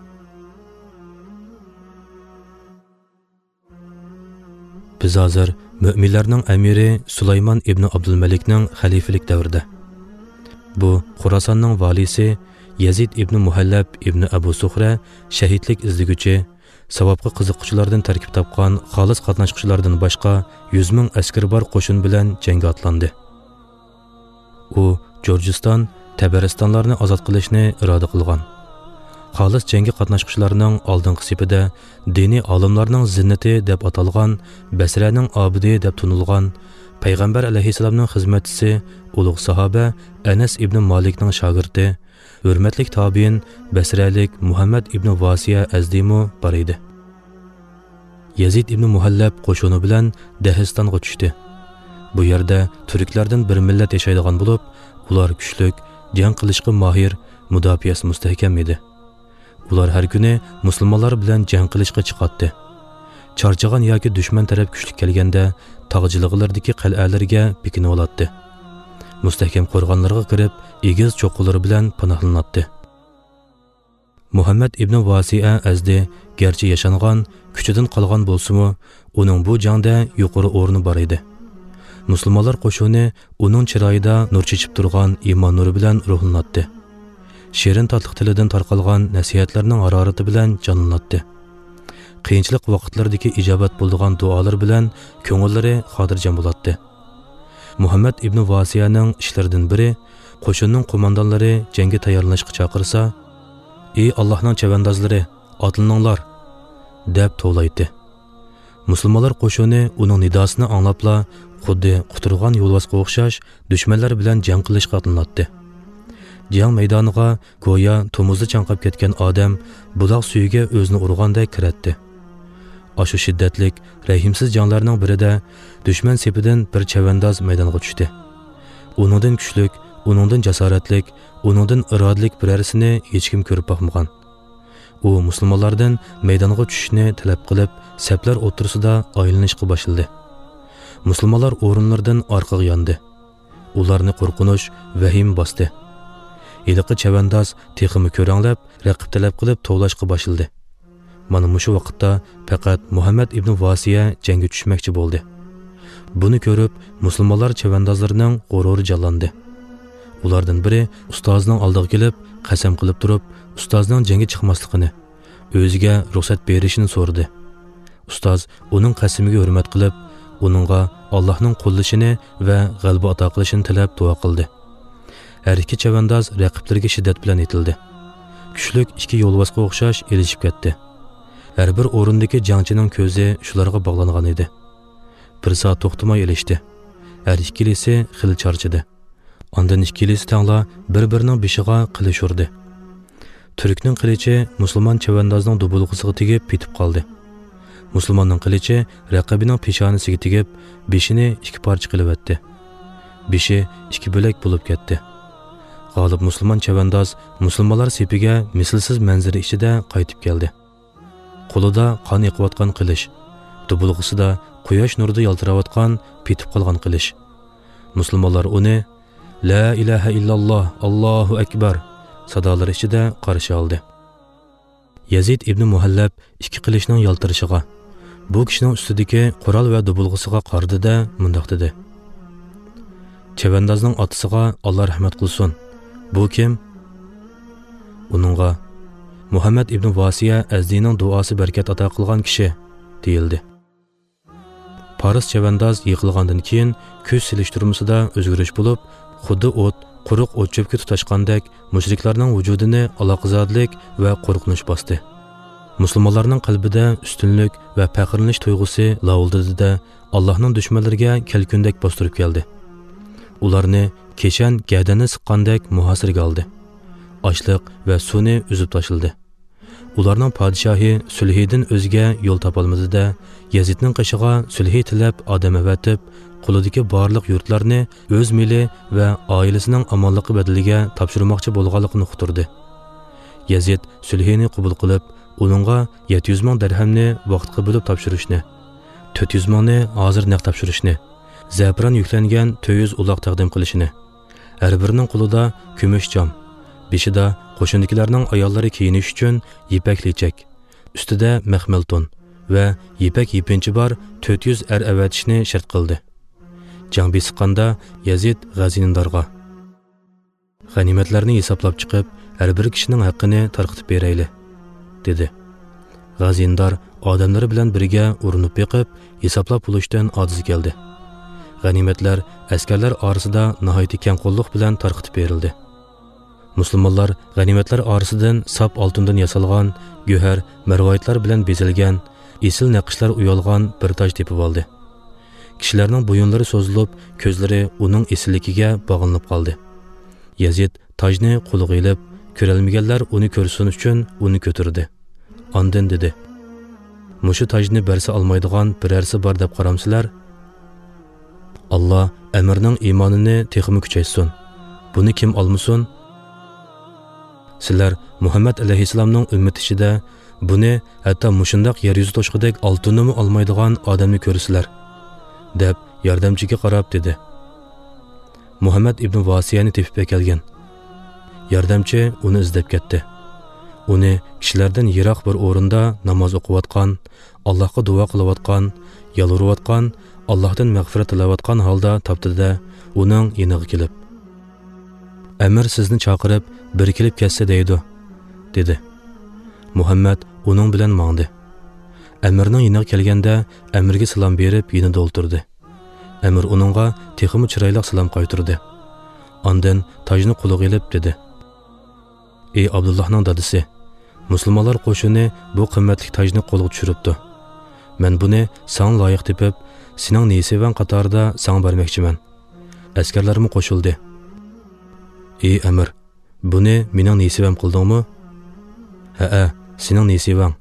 Biz hozir mu'minlarning amiri Sulaymon ibn Abdulmalikning xalifalik davrida. Bu Xorasonning valisi Yazid ibn Muhallab ibn Abu Suhra shahidlik izliguchi, savobga qiziquvchilardan tarkib topgan xolis qatnashuvchilardan boshqa 100 ming askar bor qo'shin bilan jangga otlandi. U Jorjiston, Tabaristonlarni ozod qilishni iroda qilgan. Xolis jangga qatnashuvchilarning oldingi safida diniy olimlarning zinnati deb atalgan Basraning obidi deb tunilgan Payg'ambar alayhisalomning xizmatchisi ulug' sahoba Anas ibn Malikning shogirdi, hurmatli tabiin Basralik Muhammad ibn Vasi'a Azdimu bor edi. Yazid ibn Muhallab qo'shini bilan Dahistonga tushdi. Bu yerda turklardan bir millat yashaydigan bo'lib, ular kuchlik, jang qilishga mohir, mudofiasi mustahkam edi. Ular har kuni musulmonlar bilan jang qilishga chiqatdi. Charchagan yoki dushman taraf kuchli kelganda tog'jilig'lardagi qal'alarga bekinib olatdi. Mustahkam qo'rg'onlarga kirib, egiz cho'qqilari bilan panohlanatdi. Muhammad ibn Vasi'a Azdi garchi yashangan, kuchidan qolgan bo'lsa-mu, uning bu jangda yuqori o'rni bor edi. Musulmonlar qo'shini uning chiroyida nur chechib turgan iymon nuri bilan ruhlanatdi. Shirin tatliq tilidan tarqalgan nasihatlarning harorati bilan jonlanatdi. Qiyinchilik vaqtlaridagi ijobat bo'lgan duolar bilan ko'ngillari xotirjam bo'latdi. Muhammad ibn Vasiyaning ishlaridan biri qo'shinning qo'mondonlari jangga tayyorlanishga chaqirsa, "Ey Allohning chavandozlari, otlaninglar!" deb tovlaydi. Musulmonlar qo'shini uning nidosini anglabla xuddi quturgan yo'lbosqa o'xshash dushmanlar bilan jang qilishga otlanadi. Jang maydoniga go'yo to'muzni chanqab ketgan odam buloq suyiga o'zini urgandek kiratdi. Ashu shiddatlik, rahimsiz janglarning birida dushman sepidan bir chavandoz maydonga tushdi. Uningdan kuchlik, uningdan jasoratlik, uningdan irodalik birarsini hech kim ko'rib boqmagan. U musulmonlardan maydonga tushishni talab qilib, saplar o'tirsida aylanishga boshladi. Musulmonlar o'rinlaridan orqaga yondi. Ularni qo'rqinish, vahim bosdi. Iliqi chavandoz teximi ko'ranglab, raqib talab qilib tovlashga boshladi. Mana mushu vaqtda faqat Muhammad ibn Vasiya jangga tushmoqchi bo'ldi. Buni ko'rib, musulmonlar chavandozlarining g'ururi jonlandi. Ulardan biri ustozining oldiga kelib, qasam qilib turib, ustozning jangga chiqmasligini, o'ziga ruxsat berishini so'radi. Ustoz uning qasamiga hurmat qilib, uningga Allohning qo'llashini va g'alaba ato qilishini tilab duo qildi. Har ikki chavandoz raqiblarga shiddat bilan etildi. Kuchlik ikki yo'lbosqa o'xshash elishib ketdi. Har bir o'rindagi jangchining ko'zi shularga bog'langan edi. Bir soat to'xtamay elishdi. Har ikkilisi xil charchidi. Ondan ikkilisi tangla bir-birining beshiga qilich urdi. Turkning qilichi musulmon chavandozning dubulg'isiga tegib petib qoldi. Musulmonning qilichi raqibining peshonasiga tegib, beshini ikki parcha qilib o'tdi. Beshi ikki bo'lak bo'lib ketdi. G'olib musulmon chavandoz musulmonlar sepiga mislsiz manzara ichida qaytib keldi. Qo'lida qon eqiyotgan qilish, dubulg'isida quyosh nurida yaltirayotgan petib qolgan qilish. Musulmonlar uni "La ilaha illalloh, Allohu akbar" sadolari ichida qarshi oldi. Yazid ibn Muhallab ikki qilishning yaltirishiga, bu kishining ustidagi qurol va dubulg'isiga qaradi-da mundoq dedi: "Chavandozning otasiga Alloh rahmat qilsin. Bu kim?" Uningga Muhammad ibn Vasiya azdining duosi barkat ato qilgan kishi deyildi. Paris chavandoz yiqilgandan keyin ko'z silishtirmasida o'zgarish bo'lib, xuddi o't, quruq o't cho'pga tutashgandek mushriklarning vujudini aloqazodlik va qo'rqinish bosdi. Musulmonlarning qalbida ustunlik va faxrlanish tuyg'usi lavildida Allohning dushmanlariga kelkundek bostirib keldi. Ularni keshan gadani siqqandek muhosiraga oldi. Ochliq va suvni uzib tashildi. Ularning podshohi Sulhiydin o'ziga yo'l topolmadi-da, Yazidning qishiga sulhi tilab odam avatib, qo'lidagi barliq yurtlarni o'z mili va oilasining omonligi badaliga topshirmoqchi bo'lganligini uqtirdi. Yazid sulhini qabul qilib, uningga 700 ming dirhamni vaqtga bo'lib topshirishni, 400 mingni hozir naq topshirishni, zafron yuklangan 400 uloq taqdim qilishini, har birining qo'lida kumush jam, beshida qo'shindikilarning ayollari kiyinish uchun yipak lechak, ustida maxmalton va yipak yipinchi bor 400 avatishni shart qildi. Jang besiqqanda Yazid G'azindarga g'animatlarni hisoblab chiqib, har bir kishining haqqini tarqitib berayli, dedi. G'azindar odamlari bilan birga urinib beqib, hisoblab bo'lishdan ojiz keldi. G'animatlar askarlar orasida nihoyat keng qo'lliq bilan tarqitib berildi. Musulmonlar g'animatlar orasidan sap oltindan yasalgan, go'har, marvoyatlar bilan bezalgan, esil naqshlar uyalgan bir toj tepib oldi. Kishilarning bo'yinlari so'zilib, ko'zlari uning esilligiga bog'lanib qoldi. Yazid tojni qo'liga ilib, ko'ralmaganlar uni ko'rsin uchun uni ko'tardi. Ondan dedi: "Mushu tojni bersa olmaydigan birarsi bor deb qaramsizlar? Alloh amirning iymonini texmi kuchaysin. Buni kim olmasin? Sizlar Muhammad alayhissalomning ummati ichida buni hatto mushundoq yer yuzi to'shqidek oltinni olmaydigan odamni ko'rsizlar", deb yordamchiga qarab dedi. Muhammad ibn Vasiyani tepib kelgan. Yordamchi uni izlab ketdi. Uni kishilardan yiroq bir o'rinda namoz o'qiyotgan, Allohga duo qilayotgan, yalvorayotgan, Allohdan mag'firat tilayotgan holda topdi-da, uning yoniga kelib: "Amir sizni chaqirib, bir kelib ketsa deydi", dedi. Muhammad uning bilan mangdi. Amirning yoniga kelganda amirga salom berib, yonida o'ltirdi. Amir uningga texmi chiroyli salom qaytardi. Ondan tajni qo'liga ilib dedi: "Ey Abdullohning dadisi, musulmonlar qo'shini bu qimmatli tajni qo'lga tushiribdi. Men buni sana loyiq tepib, sening nesivan qatorida sana bermoqchiman." Askarlarmi qo'shildi. "Ey amir, buni mening nesivam qildingmi?" "Ha, sening nesivang.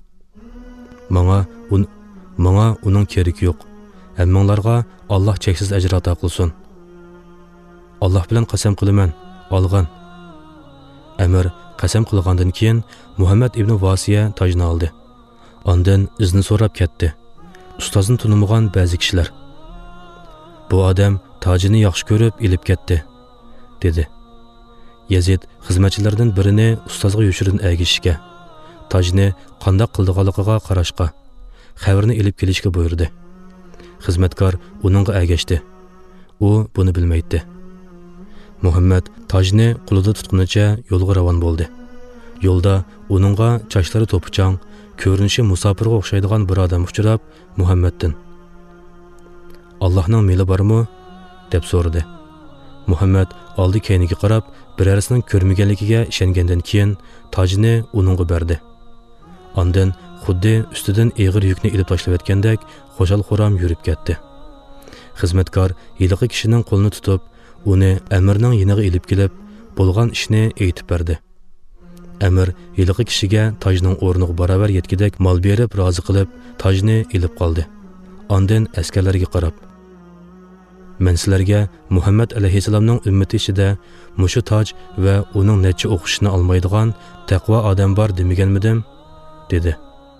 Manga uning keragi yo'q. Hammanglarga Alloh cheksiz ajr ato qilsin. Alloh bilan qasam qilaman, olgan." Amir qasam qilgandan keyin Muhammad ibn Vasiya tajni oldi. Ondan izni so'rab ketdi. Ustozni tunimagan ba'zi kishilar: "Bu odam tajini yaxshi ko'rib ilib ketdi", dedi. Yazid xizmatchilardan birini ustozga yoshirin agishishga, tajni qandoq qildiganligiga qarashga, xabarni ilib kelishga buyurdi. Xizmatkor uningga agashdi. U buni bilmaydi. Muhammad tajni qo'lida tutqunicha yo'lga ravon bo'ldi. Yo'lda uningga chochlari to'pichang, ko'rinishi musofirga o'xshaydigan bir odam uchrab, Muhammaddan: "Allohning meli bormi?" deb so'radi. Muhammad oldi keyniga qarab, birarisining ko'rmaganligiga ishongandan keyin tajni uningga berdi. Ondan xuddi ustidan eg'ir yukni ilib tashlayotgandek xo'shal-xuram yurib ketdi. Xizmatkor yiliqi kishining qo'lini tutib, uni amirning yiniga ilib kelib, bo'lgan ishni aytib berdi. Amir yiliqi kishiga tajning o'rniga baravar yetkidek mol berib rozi qilib, tajni ilib qoldi. Ondan askarlarga qarab: "Men sizlarga Muhammad alayhissalomning ummati ichida mushu toj va uning necha o'qishini olmaydigan taqvo odam bor demaganmidim?" dedi.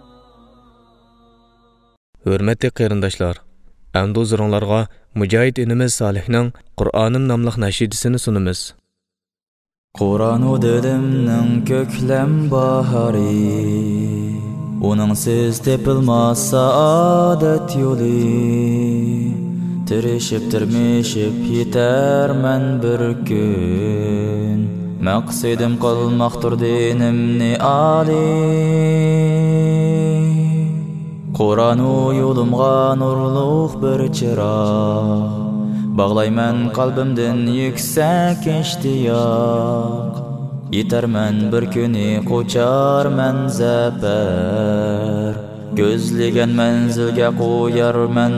Hurmatli qarindoshlar, amdu zurunglarga Mujohid inimiz Salihning Qur'onim nomli nashidisini sunamiz. Qur'onu dilimning ko'klam bahari, uning siz tepilmas saadat yo'li. Tirishib tirmishib yetarman bir kun, maqsadim qolmaqdir dinimni ali. Qur'onu yo'limga nurluq bir chiroq, bağlayman qalbimdan yuksak ishtiyoq. Yetarman bir kuni qo'charman zafar, gözlegan manzilga qo'yarman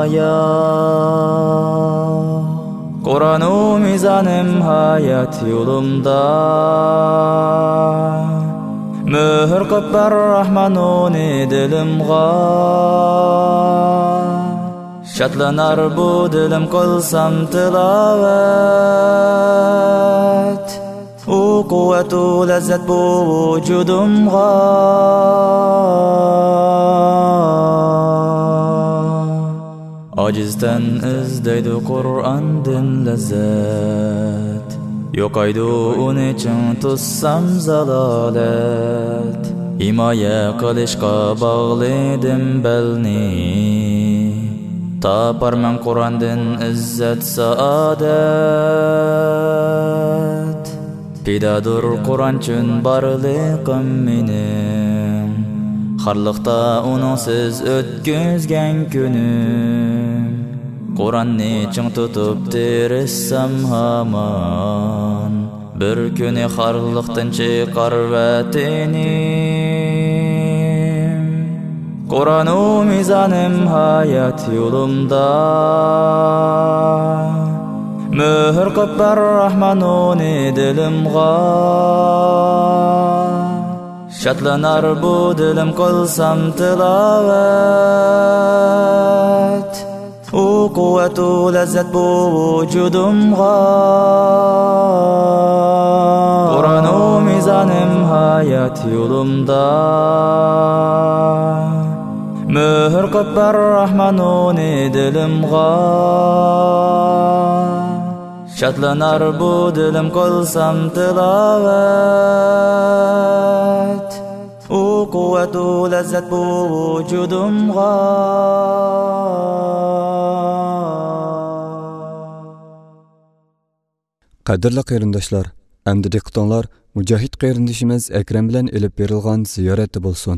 oyoq. Qur'onu mizanim hayat yo'limda, mühür qıpbar rahmanuni dilimga. Şatlanar bu dilim qilsam tilavat, u quvvat u lazzat bu vujudimga. Acizdan izdaydi Qur'ondan lazzat, yo'qaydi uni chin tussam zalolat. Himoya qilishga bog'lidim belni, taparman Qur'ondan izzat saodat. Pidadur Qur'on uchun barliqim mening, xarliqda uningsiz o'tkazgan kunim. Qur'onni ching tutib tirissam hamon, bir kuni xarliqdan chiqar vatanim. Qur'onu mizanim hayat yo'limda, mühür qıpbar rahmanuni dilimga. Şatlanar bu dilim qilsam tilavat, u quvvat u lazzat bu vujudimga. Qur'onu mizanim hayat yo'limda, mühür qıpbar rahmanuni dilimga. Şatlanar bu dilim qilsam tilavat, u quvvat u lazzat bu vujudimga. Qadrli qarindoshlar, endi diqqatinglar Mujohid qarindishimiz Akram bilan elib berilgan ziyoratda bo'lsin.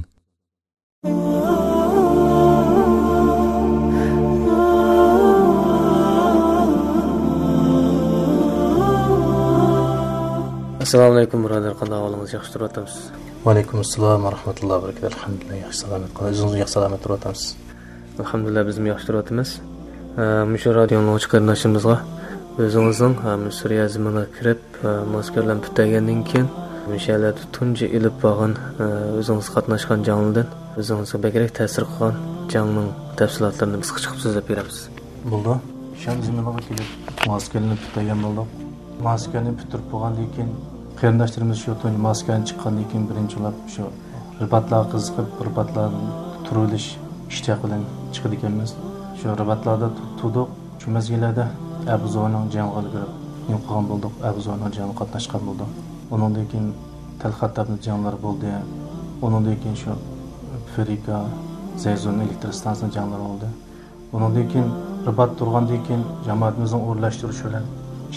Assalomu alaykum birodar, qanday ahvolingiz, yaxshi turibsiz? Va alaykum assalom va rahmatullohi va barakatuh. Alhamdulillah, yaxshi salomat. O'zingiz yaxshi salomat turibsiz? Alhamdulillah, biz ham yaxshi turibmiz. Mushu radioning chiqarishimizga o'zingizning Suriya ziminiga kirib, maskarlarni tutagandan keyin inshallah tunji ilib bo'lgan o'zingiz qatnashgan janglardan o'zingizga bakrak ta'sir qilgan jangning tafsilotlarini biz qisqa so'zlab beramiz. Bo'ldi. Sham ziminiga kelib maskarlarni tutagan bo'ldik. Maskarni bitirib bo'lgandan keyin qarindoshlarimiz shu tunji maskarni chiqqandan keyin birinchilab shu ribatlarga qiziqib, ribatlarni turilish ishtiyoq bilan chiqdi ekanmiz. Shu ribatlarda turdik. Shu mezgillarda Abu Zorning jangiga kirib, yo'qolgan bo'ldik. Abu Zorning jangiga qatnashgan bo'ldik. Ondan keyin Talxatabning janglari bo'ldi. Ondan keyin shu Afrika Zayzun elektr stansiyasining janglari bo'ldi. Ondan keyin ribat turgandan keyin jamoatimizning o'rlashtirishi bilan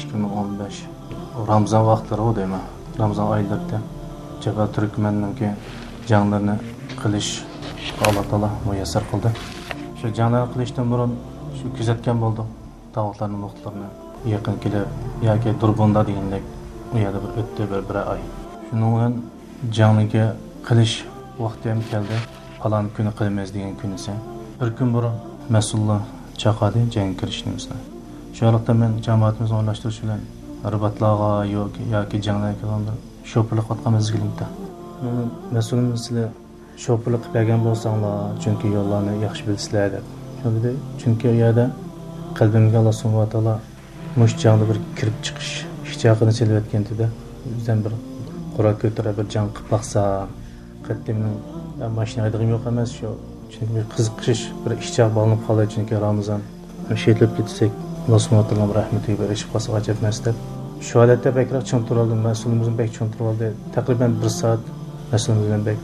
2015 Ramazon vaqtlari edi deyman. Ramazon oylarida Jabal Turkmanning janglarini qilish Alloh taolo muyassar qildi. Shu janglarni qilishdan burun shu kuzatgan bo'ldim. Tavotlarning nuqtalarini yaqin kelib yoki Durbonda degandek u yerda bir o'tdi bir oy. Shuning bilan jangni qilish vaqti ham keldi. Falon kuni qilamiz degan kun esa bir kun burun mas'ullar chaqadi jang kirishimizni. Shu vaqtda men jamoatimizni o'rlashtirish bilan ribatlarga yoki janglarga qilgandim. Sho'pirlik qilgan mezgilimda. Mas'ulimiz sizlar sho'pirlik qilib bergan bo'lsanglar, chunki yo'llarni yaxshi bilasizlar deb. Shunda chunki u yerda qalbimga Alloh subhanahu va taolo mush jangda bir kirib chiqish ishtiyoqini silvatganda bizdan bir Qur'on ko'tarib bir jang qilib baqsa, qattimning mashina aydig'im yo'q emas shu. Chunki bir qiziqish, bir ishtiyoq bo'linib qoldi chunki Ramazon shetlab ketsak, Alloh subhanahu va taolo rahmatiga erishib qolsa ajab emas deb. Shu holatda bekroq cho'ntiroldim, mas'ulimizni bek cho'ntiroldi. Taqriban 1 soat mas'ulimizdan bek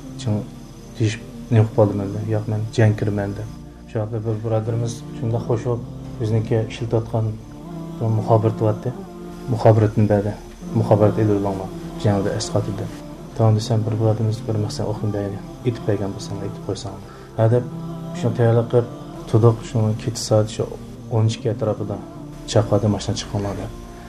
tish ne qildim menda. Yo'q, men jang kirman deb. Shu vaqtda bir birodarimiz shunda xo'sh bo'lib bizniki ishlatayotgan muxobirat vatdi. Muxobiratni berdi. Muxobirat e'lonlama jangda asqatdi. Tamam desam bir birodarimiz bir maqsad o'qib berdi. Etib bergan bo'lsam aytib qo'ysam. Adab shuni tayyorlab qilib tuduq shuni 2 soat shu 12 atrofida chaqadi mashina chiqqanlarda.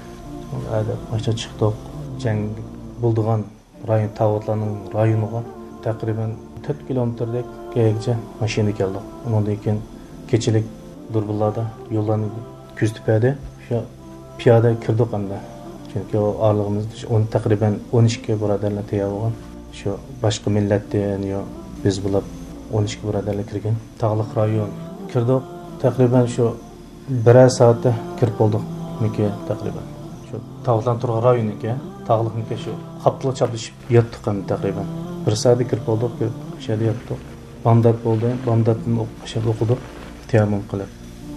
Adab mashina chiqdik. Jang bo'ldigan rayon tavotlarning rayoniga taqriban 4 kilometrdek keyincha mashina keldi. Undan keyin kechilik Durbullarda yo'llarni kuzatib berdi. Shu piyoda kirdik hamda. Chunki o orlig'imiz taqriban 12 birodarlar tayyor bo'lgan. Shu boshqa millatdan yo biz bo'lib 12 birodarlar kirgan. Tog'liq rayon kirdik. Taqriban shu 1 soatda kirib oldik. Niki taqriban. Shu tog'dan turgan rayonga, tog'liqniki shu qaptiga chaplashib yotdik ham taqriban. 1 soatda kirib oldik, shada yotdik. Bamdod bo'ldi. Bamdodni o'qidik. Tayyormon qilib.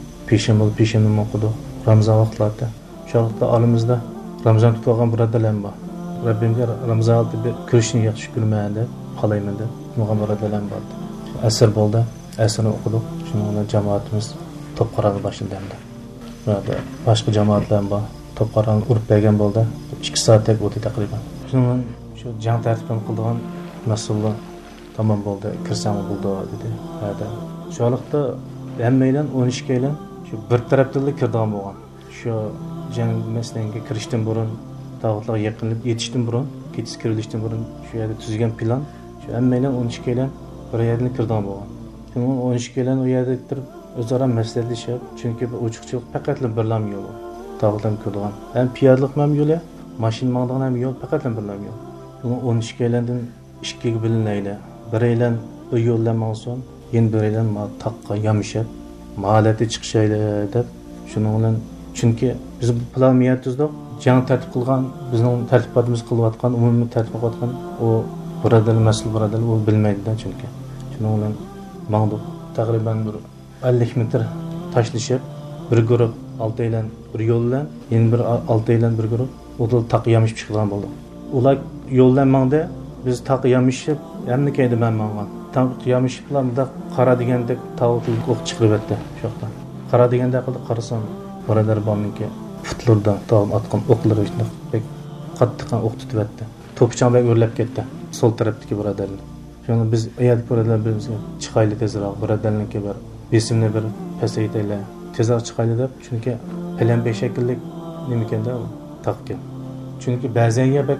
Peshinni o'qidik. Ramazon vaqtlarida. Shu vaqtda olimizda Ramazon tutgan birodarlar bor. Rabbimga Ramazon oldi ko'rishni yaxshi ko'rmayman deb qalayman deb bo'lgan birodarlar bor. Asr bo'ldi. Asrni o'qidik. Shunga jamoatimiz To'pqarag'i boshlandi. Burada boshqa jamoatlar bor. To'pqarag'ni urib bergan bo'ldi. 2 soatdek o'tdi taqriban. Shunga shu jang tartibini qilgan mas'ullar tamam bo'ldi. Kirsam bo'ldi dedi. Hada. Shu vaqtda hammaydan 12 kaylan shu bir tarafdan kirdigan bo'lgan. Shu jang maslanga kirishdan burun, tog'larga yaqinlab yetishdan burun, ketish kirilishdan burun shu yerda tuzgan plan, shu hammaydan 12 kaylan bir yerdan kirdigan bo'lgan. Shunga 12 kaylan u yerda turib o'zaro maslahatlashib, chunki bu ochiqchilik faqat birlam yo'l. Tog'dan kirdigan. Ham piyodalik ham yo'li, mashina mangdigan ham yo'l, faqat birlam yo'l. Shunga 12 kaylandan 2 ga bilinayli. Bir aylan bu yo'ldan mangson, yana bir aylan taqqa yamishib, mahallati chiqishaydi deb shuning bilan chunki biz bu plan niyatizdik jang tartib qilgan bizning tartibotimiz qilayotgan umumiy tartib qilayotgan o birodar mas'ul birodar u bilmaydi chunki shuning bilan mangduq taqriban bir 50 metr tashlashib bir guruh 6 aylan bir yo'l bilan yana bir 6 aylan bir guruh o'dil taq yamishib chiqgan bo'ldi. Ular yo'ldan mangdi biz taq yamishib hamma kaydi men mangan. Taq yamishiblar bunda qara degandek tavutlik o'q chiqib o'tdi shu yoqdan. Qara deganda qarasam birodar borniki futlarda tog'im atgan o'qlari pek qattiq o'q tutib o'tdi. To'pchonbek o'rlab ketdi sol tarafdagi birodarlar. Shuni biz ayat birodarlar bizga chiqayli tezroq birodarlarga bir besimni bir pasaytaylar. Tezroq chiqayli deb chunki plan 5 shakllik nima ekanda taqgan. Chunki ba'zan ya bak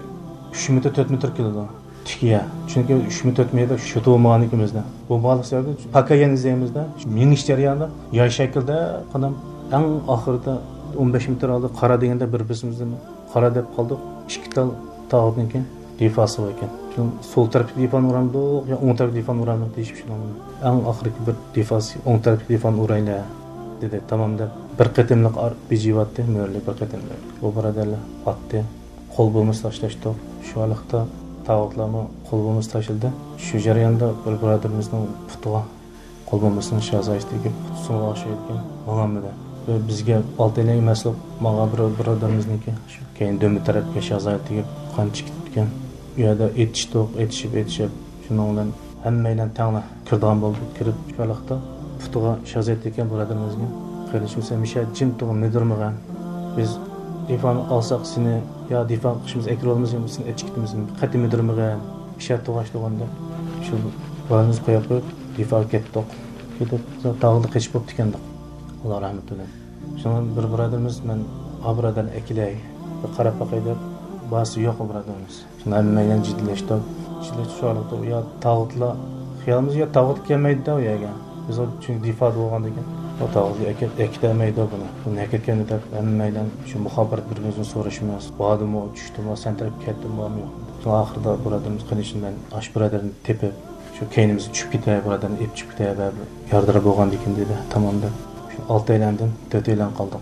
3 metr 4 metr keladi. Tikiya. Chunki 3 metr 4 metr shu to'g'mani ikimizda. Bu baliq sababli pakayan izimizda minish jarayonida yoy shaklda qadam eng oxirida 15 metr oldi qara deganda bir bizimizdan qara deb qoldik. 2 tal tog'dan keyin defasi bor ekan. Shu sol tarafga defan uramdi, yo o'ng tarafga defan uramdi deyib shunday. Eng oxirgi bir defasi o'ng tarafga defan uraylar dedi. Tamam deb bir qatimliq bijivatdi, mo'rli bir qatimliq. Bu birodarlar otdi. Qo'l bo'lmas tashlashdi. Shu vaqtda tavotlarni qo'l bo'lmas tashildi. Shu jarayonda bir birodarimizning putuga qo'l bo'lmasini shazayishdagi putusini o'xshayotgan mamamda. Ve bizga 6 yillik mas'ul menga bir birodarimizniki shu keyin dömü tarafga shazayishdagi qancha ketgan. Bu yerda etishib shundan bilan hammaylar tangla kirdigan bo'ldi. Kirib shu vaqtda putuga shazayishdagi birodarimizga qilishimsa misha jim to'g'ri nedirmagan. Biz difan alsak seni ya difan qishimiz ekir olmaz ya seni etchikimiz qatim edirmagan ishat to'g'ashliganda shu barimiz qo'yib difan ketdik. Ketib tog'da qechib bo'lib tikandik. Alloh rahmat eylesin. Shundan bir birodarimiz men abradan ekilay qarab baqay deb basi yo'q birodarimiz. Shundan men jiddilashdim. Shularga ya tog'lar xiyolimiz ya tog'ga kelmaydi u yerga. Biz chunki difo bo'lgan ekan. O tog'ga ekitamaydi buni. Buni ekitganda deb hammaydan shu muhabbat birbirimizni so'rashimiz. Bo'dimi, tushdimi, sen taraf ketdimi, yo'q. Shu oxirida birodarimiz qilishidan ash birodarni tepib shu keynimizni tushib ketay birodarni ep chiqib ketay deb yordam bo'lgan ekan dedi. Tamomda 6 aylandan 4 aylan qoldik.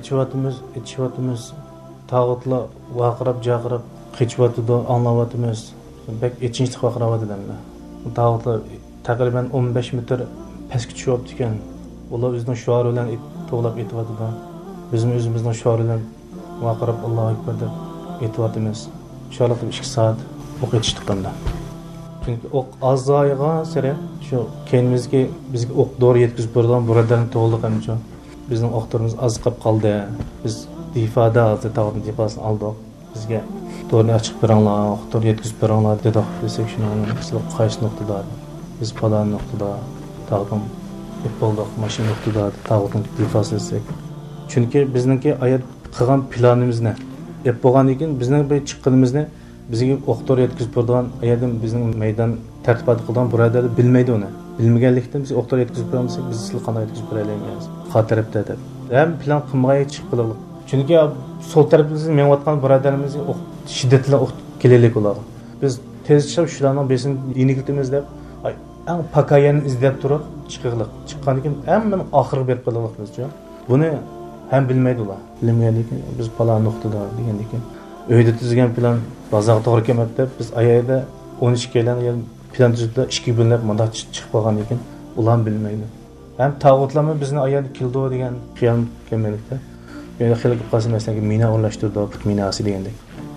Etchivatimiz tog'otlar vaqirab jaqirib qechvatida anglavatimiz. Bek etchinchlik vaqiravatdilar. Tog'otlar taqriban 15 metr pastga tushib ekan. Ular o'zining shuari bilan to'g'lab etyapti. Biz o'zimizning shuari bilan vaqirab Allohu akbar deb etyapmiz. Inshaalloh 2 soat o'q etishdik qanda. Chunki o'q azoyga sira shu keynimizga bizga o'q doğru yetkazib bergan birodarni to'g'liq hamcha. Bizning o'qlarimiz az qolib qoldi. Biz ifada hozir tog'ning defasini oldik. Bizga doğru açık beranglar, o'qlar yetkazib beranglar dedik. Desek shuni sizlar qaysi nuqtada? Biz falan nuqtada tog'ning bo'ldik, mashina nuqtada tog'ning defasi desek. Chunki bizningki ayat qilgan planimizni ep bo'lgandan keyin bizning bir chiqqanimizni bizga o'qtor yetkazib bergan ayadim bizning maydon tartibot qilgan birodar bilmaydi uni. Bilmaganlikdan biz o'qtor yetkazib beramiz, biz sizlarga qanday yetkazib beraylik. Xat tarafda deb. Ham plan qilmay chiqib qildik. Chunki sol tarafimizdan menayotgan birodarimizga shiddatli o'q kelelik ular. Biz tez chiqib shularning besini yenikiltimiz deb eng pakayani izlab turib chiqirlik. Chiqqandan keyin hammaning oxiri berib qildik bizcha. Buni ham bilmaydi ular. Bilmaganlik biz falan nuqtada degandan keyin uyda tuzgan plan bazaga to'g'ri kelmadi deb biz ayada 12 yildan plan tuzibda 2 bo'linib mana chiqib qolgan ekan ular bilmaydi. Ham tog'otlarni bizni ayada kildo degan qiyam kelmekte. Yani xilli qasım mesela mina o'rlashtirdi, put minasi degandek.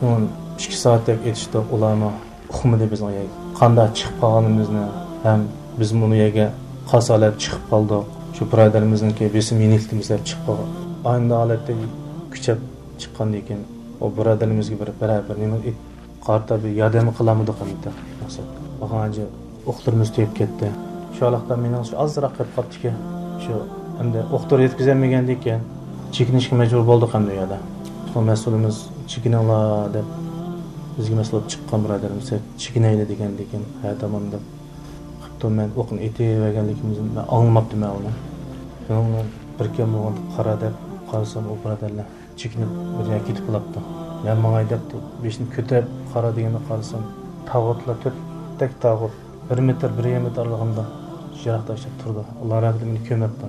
2 soatdek etishdi ularni uqmadi biz ayaga. Qanday chiqib qolganimizni ham biz buni yerga qasolab chiqib qoldik. Shu birodarimizningki besim yeniltimizlar chiqib qolgan. Aynı holatda kuchab chiqqandan keyin o birodarimizga bir barabar nima qarta bir yordam qilamidik hamda. Bag'anji o'qtirimiz tegib ketdi. Shu vaqtda mening shu ozroq qilib qolibdiki, shu hamda o'qtir yetkazolmagandan keyin chekinishga majbur bo'ldik ham bu yerda. Son mas'ulimiz chekininglar deb bizga mas'uliyat chiqqan birodarimiz chekinayli degandan keyin ha tamom deb xuddi men o'qni etaverganligimizni anglabdim men uni. Shundan bir kim bo'lgan qara deb qarasam u birodarlar chekinib bir yerga ketib qolibdi. Men menga debdi, beshni ko'tarib qara deganda qarasam tog'otlar to'rttak tog'ot 1 metr 1,5 metr aralığında jiroqda ishlab turdi. Alloh rahmat meni ko'mabdi.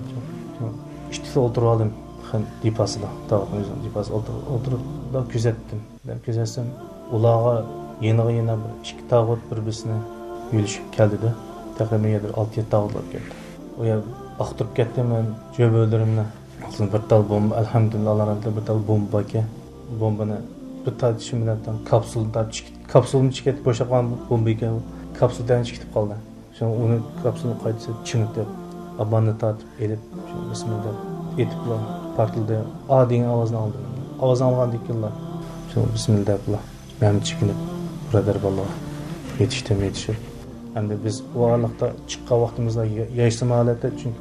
Ishda o'tirib oldim. Dipasida, tog'ning o'zini dipasi o'tirib da kuzatdim. Ben kuzatsam ularga yana bir 2 tog'ot bir-birini yulishib keldi-da. Taqriban 6-7 tog'ot keldi. O yer aqtirib ketdim men jo'bolarimni. Aslında bir tal bomba, elhamdülillah Allah'a rahmet bir tal bomba ki. Bombani bir tartışım bilan kapsulni chiqib bo'shagan bomba ekan. Kapsuldan chiqib qoldi. Shuni uni kapsulni qaytsa chinib deb abanni tortib elib shu bismillah etiblar partildi. A degan ovozni oldim. Ovoz olgandan keyin shu bismillah bilan men chiqinib birodar bolalar yetishib. Hamda biz u oraliqda chiqqan vaqtimizda yashim holatda chunki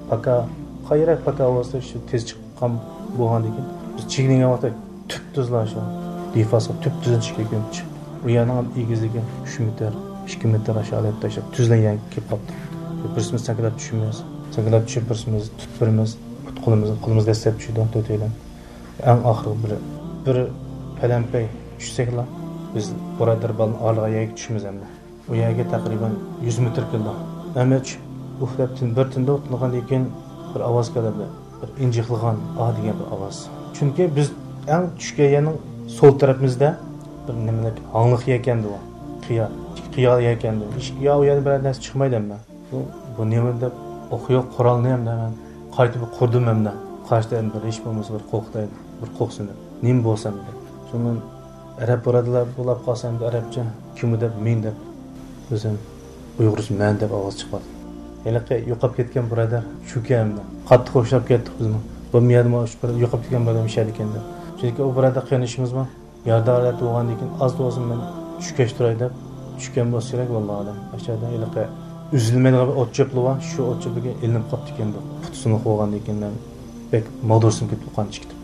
paka olsa shu tez chiqqan bo'lgandan keyin biz chigirgan vaqtda tüp tuzlar shu defasa tüp tuzilishga chiqib u yerning egizligi 3 metr 2 metr aşağı tashlab tuzlangan kelib qoldi. Birimiz sakrab tushimiz, sakrab tushib birimiz tutib birimiz qo'limiz dastlab tushdi to'taylan. Eng oxirgi bir palampay tushsaklar biz birodar balni olg'a yerga tushimiz endi. U yerga taqriban 100 metr keldi. Amach uxlabdan bir tunda o'tlagandan keyin bir ovoz keladi. Bir injiqlagan degan bir ovoz. Chunki biz eng tushgan yerning sol tarafimizda bir nimalar hangliq ekandi u. Qiyo ekandi. Ya u yerda bir narsa chiqmaydi men. Bu nima deb o'qiyo Qur'onni ham men qaytib qurdim hamda. Qarshida bir ish bo'lmasa bir qo'rqdaydi. Bir qo'rqsin. Nima bo'lsam deb. Shuni arab birodarlar bo'lib qolsam da arabcha kim deb men deb o'zim uyg'urcha men deb ovoz chiqadi. Yalaqa yo'qolib ketgan birodar shu kamda. Qattiq xo'shlab ketdik bizni. Bu miyadma yo'qolib ketgan birodar ishar ekanda. Chunki u birodar qiyinishimiz bor. Yardalat bo'lgandan keyin az o'zim men tushkash turay deb tushgan bo'lsa kerak vallahi. Aşağıda yalaqa üzülmeden ot çöplü var. Şu ot çöplüge elinip kaptı kendi. Putusunu koygandan keyin pek mağdursun ki tukan çıktı.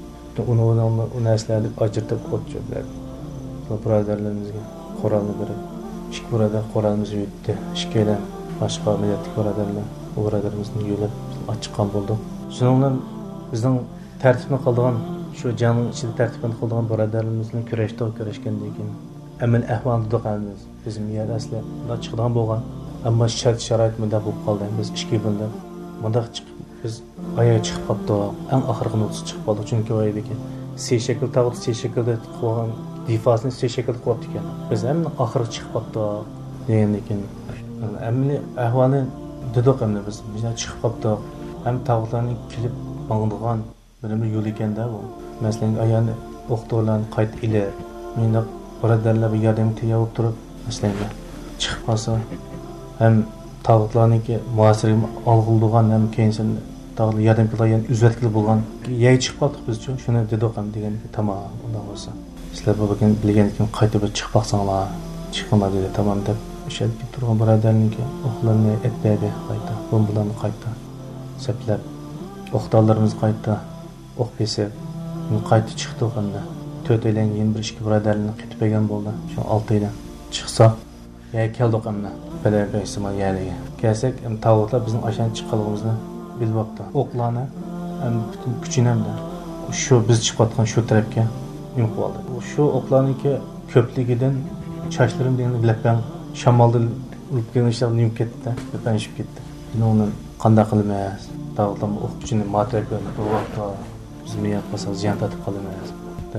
Onu eslerdik acırtıp ot çöpler. Birodarlarimizga Qur'onni berib, ikki birodar Qur'onimizni yutdi. Ikkilar boshqa millatlik birodarlar, bu birodarimizning yo'li ochiqqan bo'ldi. Shuningdek bizning tartibni qildigan, shu jami ichida tartibni qildigan birodarlarimizning kurashgandan keyin amal ahvolni do'qamiz. Bizim yer asli chiqdan bo'lgan, ammo shart-sharoit menda bo'lib qoldi. Biz ishga bildi. Munda chiqib biz ayaga chiqib qoldi. Eng oxirgi nuqta chiqib qoldi. Chunki o yerdagi C shakl tag'ut C shaklda qo'ygan difasini C shaklda qo'yibdi ekan. Biz ham oxirgi chiqib qoldi degandan keyin amli ahvolni dedik hamda biz chiqib qoldi. Ham tag'utlarning kelib mangdigan bir yo'l ekanda bu. Masalan, ayani o'qituvlarni qayt ile menda birodarlar bir yordam tayyorlab turib, masalan, chiqib qolsa ham tag'utlarniki muasir olg'ildigan ham keyinsin tag'utlar yordam qilgan uzatgili bo'lgan yey chiqib qoldik biz uchun shuni dedik ham deganki tamom undan bo'lsa sizlar bu bilan bilgandan keyin qaytib chiqib qolsanglar chiqinglar dedi tamom deb o'sha turgan birodarniki o'qlarni etbaydi qayta bombalarni qayta saplab o'qituvlarimiz qayta o'q besib qayta chiqdik hamda 4 oydan keyin bir ikki birodarlarni qaytib kelgan bo'ldi shu 6 oydan chiqsa keldik hamda Pələbə İsmail yerliyə. Gəlsək, tavuklar bizim aşağı çıxqalığımızda bilbapdı. Oqlarını, bütün küçünəm də şu biz çıxbatqan şu tərəfkə yumq oldu. Şu oqlarının ki köplügüdən çaşlarım deyəndə bilək ben şamalda ulup gələn işlərini yumq getdi də, ben işib getdi. Yine onun qanda qılmayız. Tavuklar oq küçünü matərək verdi. Bu vaxtda bizim yapmasa ziyan tatıb qalmayız.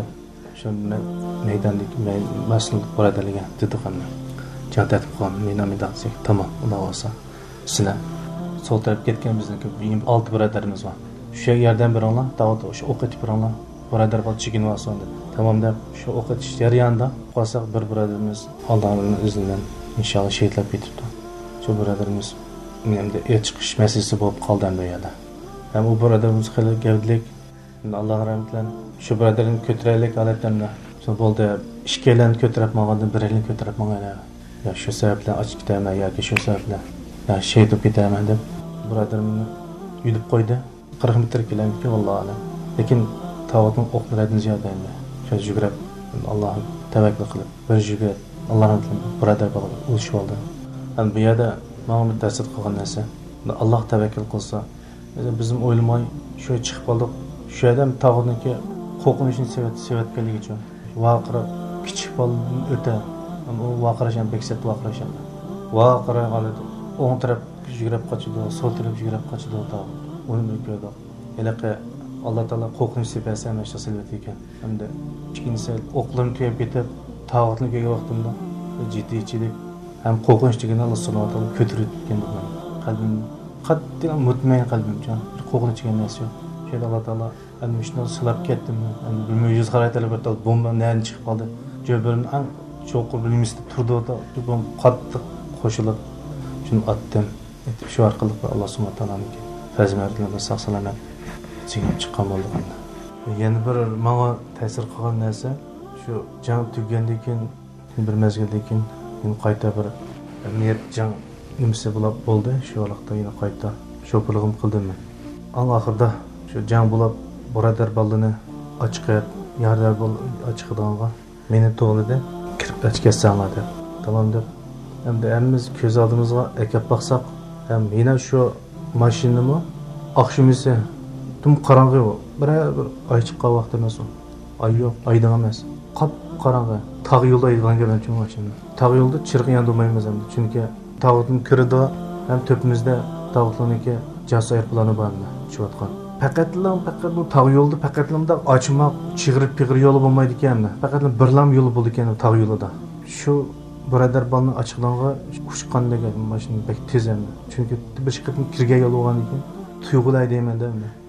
Şu meydandakı məsulluq birodərliyə dedik hamda. Jantat qilgan men desak tamom unda bo'lsa sizlar sol taraf ketgan bizniki 6 birodarimiz bor shu yerdan biringlar davlat o'sha o'q etib biringlar birodar bo'lib chigin olsin deb tamom deb shu o'q etish jarayonida qolsak bir birodarimiz Allohning iznidan inshaalloh shehidlab ketibdi shu birodarimiz menimda chiqish masalasi bo'lib qoldi bu yerda ham u birodarimiz xili gavdlik Alloh rahmatlan shu birodarni ko'taraylik holatlarni shu bo'ldi ishkalarni ko'tarib mang'andan birini ko'tarib mang'ana ya şu sebeple açık gitmem ya ki şu sebeple ya şey de gitmem de birodarimni yudib qo'ydi 40 metr kilometre vallahi lekin tavotning o'qlaridan ziyodanda shu yugurib Allohga tavakkal qilib bir yugurib Allohning birodar bo'lib o'lishib oldi ham bu yerda ma'lum ta'sir qilgan narsa Alloh tavakkal qilsa bizim o'ylamay shu chiqib qoldik shu yerdan tavotniki qo'rqinishni sevatganligi uchun vaqirib kichik boladan o'ta o vaqirasham beksat vaqirasham vaqira qoladi o'ng taraf yugurib qochdi sol taraf yugurib qochdi uni ko'rdi elaqa Alloh taolo qo'rqinch sifati ham shu silvat ekan hamda ikkinchisi o'qlarni to'yib ketib tog'otni kelgan vaqtimda jiddiychilik ham qo'rqinch degan Alloh subhanahu va taolo ko'tarib ketgan qalbim qattiq mutmain qalbimcha qo'rqinch degan narsa yo'q shunda Alloh taolo ana shuni silab ketdim endi bilmay yuz qaraytib bir bomba nerdan chiqib qoldi jo'birim cho'qur bilmaysiz turdi da qattiq qo'shilib shuni otdim shu orqali Alloh subhanahu va taoloning fazilatlarini sog' salomat chingib chiqqan bo'ldim yana bir menga ta'sir qilgan narsa shu jang tugagandan keyin bir mezgildan keyin qayta bir niyat jang nimasi bo'ldi shu vaqtda yana qayta sho'pirlig'im qildim men oxirida shu jang bo'lib birodar baldini ochiq yardar ochiqdanga meni to'g'rida kirib ketsanlar deb. Tamam deb. Endi hammamiz ko'z oldimizga akab baqsaq, ham yana shu mashinami oqshimisi tum qorong'i bir oy chiqqan vaqt emas u. Oy yo'q, oydan emas. Qop qorong'i. Tog' yo'lda aylangan uchun mashina. Tog' yo'lda chirg'i yandurmaymiz endi. Chunki tog'ning kirida ham to'pimizda tog'larniki jas aeroplani bormi uchayotgan. Faqat bu tog' yo'lda faqatlamda ochmoq, chig'irib pig'ir yo'li bo'lmaydi ekan. Faqat birlam yo'li bo'ldi ekan tog' yo'lida. Shu birodar balni ochiqlanga ushqan degan mashina bek tez endi. Chunki bir chiqib kirgan yo'l bo'lgan ekan. Tuyg'ulay deyman-da.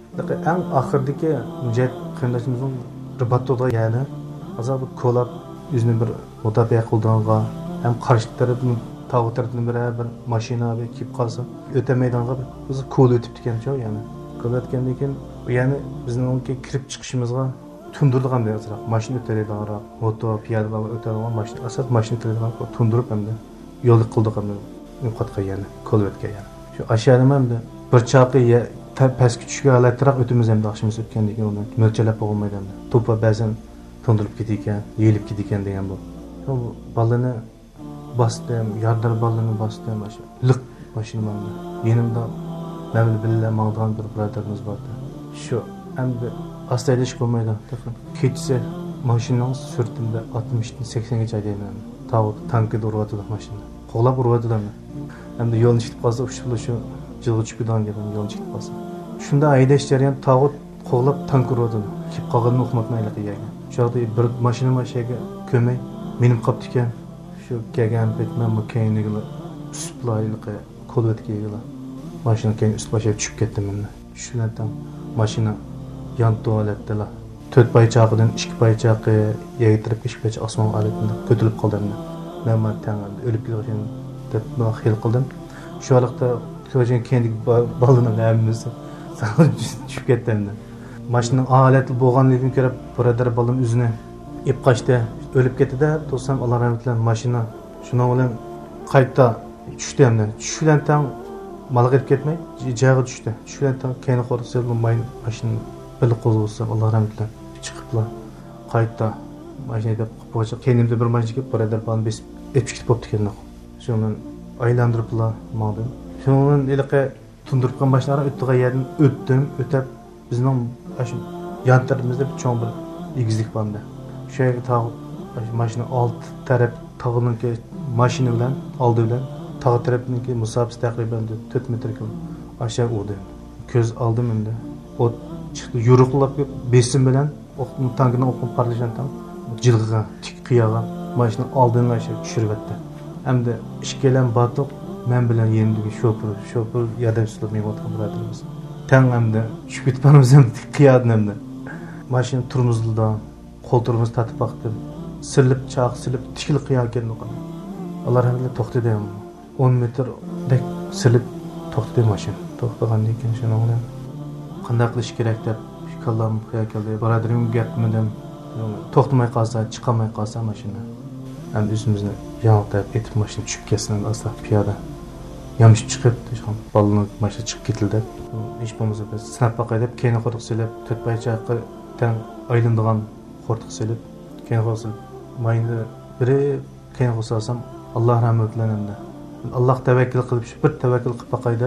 Eng oxirdagi mujahid qarindoshimizning ribatda yana azab ko'lab yüzünü bir mutabiye qildiğinga hem karşı tarafının tağ tarafının bir mashina ve kip qalsa ötemeydanga biz ko'l o'tib diken çoğu yani ko'l o'tgandan keyin yani bizning onga kirib chiqishimizga tundurdigan deyazroq mashina o'tadiganroq moto piyodalar o'tadigan mashina asad mashina o'tadigan tundurib hamda yo'l qildik hamda yo'qotga yani ko'l o'tgan yani shu aşağıda hamda bir chaqi pastga tushgan holatda o'timiz hamda axshimiz o'tgandan keyin uni mo'ljalab bo'lmaydi hamda to'pa ba'zan tundurib ketikan, yeyilib ketikan degan bu. Bu balını bastım, yardır balını bastım aşağı. Lık başını bana. Yanımda Mevli Billah mağdan bir biradırımız vardı. Şu hem de hastaylaşık olmaydı. Keçse maşının sürtümde 60'dan 80'e caydayım. Tağut tankı da urvadılar maşını. Qoğlap urvadılar mı? Hem de yolun çıkıp kalsa uçtuğu şu cılgı çıkıdan geldim yolun çıkıp kalsa. Şunda aydaş jarayan tağut qo'g'lab tank uradi. Kip qolganini o'qmatmaylik degan. Shu yerda bir mashina mashaga ko'may minib qolibdi ekan. Shu kelgan paytman bu keyingilar usuplayliqi qo'l o'tkiga. Mashina keyin ust boshiga tushib ketdi menda. Shulardan mashina yon tualetdalar. 4 baychaqidan 2 baychaqi yeytirib 2 baycha osmon alatida ko'tarilib qoldim. Men tangam o'lib ketgan deb men xil qildim. Shu vaqtda ko'rgan kendik balini hammasi tushib ketdi. Maşının aletli boğanlığını görüp biradar balım üzüne ip kaçtı, ölüp gitti de dostum Allah rahmetli maşına şuna olan kayıpta düştü hem de. Düşülen tam malık edip gitmeyi, cağı düştü. Düşülen tam kendi korusu yapılmayın maşının birlik kolu olsa Allah rahmetli çıkıpla kayıpta maşına edip kapıcak. Kendimde bir maşına gibi biradar balım besip etmiş gidip optu kendine. Şunun aylandırıpla mağdum. Şunun ilike tundurupkan başlara öttüğü yerden ötüp bizning shu yan tarafimizda bir cho'ng bir egizlik borda. Shu yerga tog'ib mashina old taraf tog'iniki mashina bilan oldi bilan tog' tarafiniki musofasi taqriban 4 metr aşağı urdi. Ko'z oldim endi. O't chiqdi yuruqlab besim bilan tankini o'qib parlashan tam jilg'iga tik qiyaga mashina oldin aşağı tushiribdi. Hamda ishkelan botiq men bilan yendigi shofir yordamchisi men o'tirgan birodarimiz. Tang'amda tushib ketganimiz ham qiyadim. Mashina turmuzlida qo'ltirimiz tatib baqdim. Silib chaq silib tikilib qiyagan o'qim. Alloh rahmat to'xtadi. 10 metr dek silib to'xtadi mashina. To'xtagandan keyin shuni o'ylab qanday qilish kerak deb kallam qiyakaldi. Birodarim gapmidim. To'xtamay qolsa, chiqamay qolsa mashina. Ham o'zimizni yo'qdab etib mashina tushib ketsin asla piyoda. Yamış çıkıp, balını maşa çıkıp gitildi. Hiç bulmasa biz sınıf bakaydı, keyin hortuq silip, 4 baychaqı tan aylındıgan hortuq silip, keyin hortuq silip, mayını biri keyin hortuq salsam, Allah rahmetlenemdi. Allah tevekkül qilib, bir tevekkül qilib bakaydı,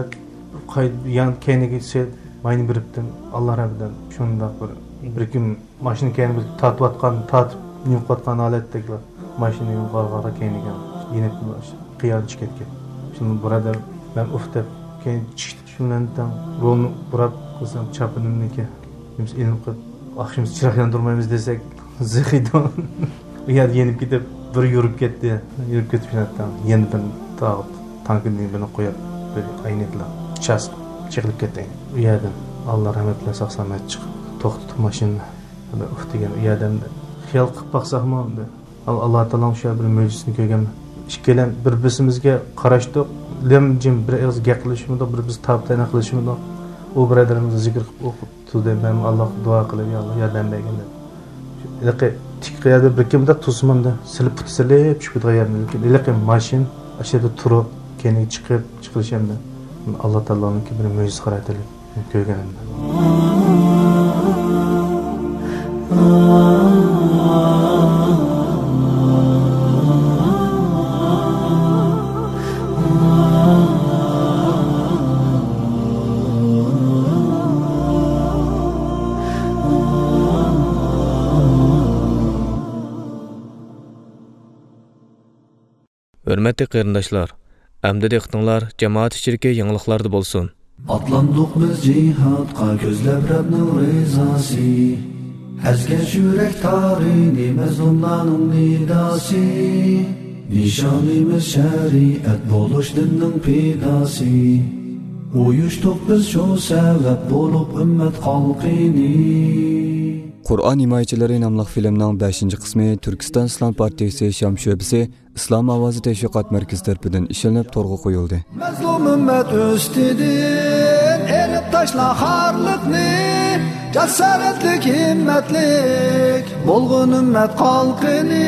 yan keyinigi sil, mayını biriptim, Allah rahmetlen, şunda bir gün maşını keyin tatib, nüqatqan aletdekiler, maşını yuqarıga keyinigi, yine qiyan çıkıp ketken. Şimdi burada ben ufta keyin chiqdi shundan rolni burab qilsam chapinimniki biz ilm qilib axshimiz chiroq yondirmaymiz desak zixidon u yer yenib ketib bir yurib ketdi yurib ketib shundan endi bir tankini bilan qo'yib bir aynetlar chas chiqilib ketdi u yerdan Alloh rahmatli saqlamat chiqib to'xtatib mashinani uftigan u yerdan xiyol qilib baqsaqmi Alloh taolo shu bir mo'jizasini ko'rgan ikkilan bir-birimizga qarashdik. Limjim bir o'z gap qilishimiz, bir biz tavtana qilishimiz, u birodarimiz zikr qilib o'qib turdi. Men Alloh duo qilib, ya Alloh yordam bergin deb. Ilaqi tik qiyada bir kimda tuzmanda silib putsilib shu qo'yardim. Ilaqi mashin ashada turib, keyin chiqilishimda Alloh taoloning bir mo'jiza qaratili ko'rganimda. Hürmetli qarindoshlar, əmdi diqqətinizlər cemaat içidəki yangiliklarda bolsun. Atlandık biz cihadqa gözləb Rəbbnin rizası. Əzgəş yürək tarini məzlumların nidası. Nişanımız şəriət boluş dinnin pidası. Uyuşduq biz şu səbəb bolub ümmət xalqini. Qur'on himoyachilari nomli filmning 5-qismi Turkiston Islom partiyasi Sham sho'basi Islom ovozi tashviqot markazi tomonidan ishlanib to'rg'a qo'yildi. Mazlum ummat ustidan erib tashla xorliqni, jasoratlik himmatlik bo'lg'in ummat xalqini.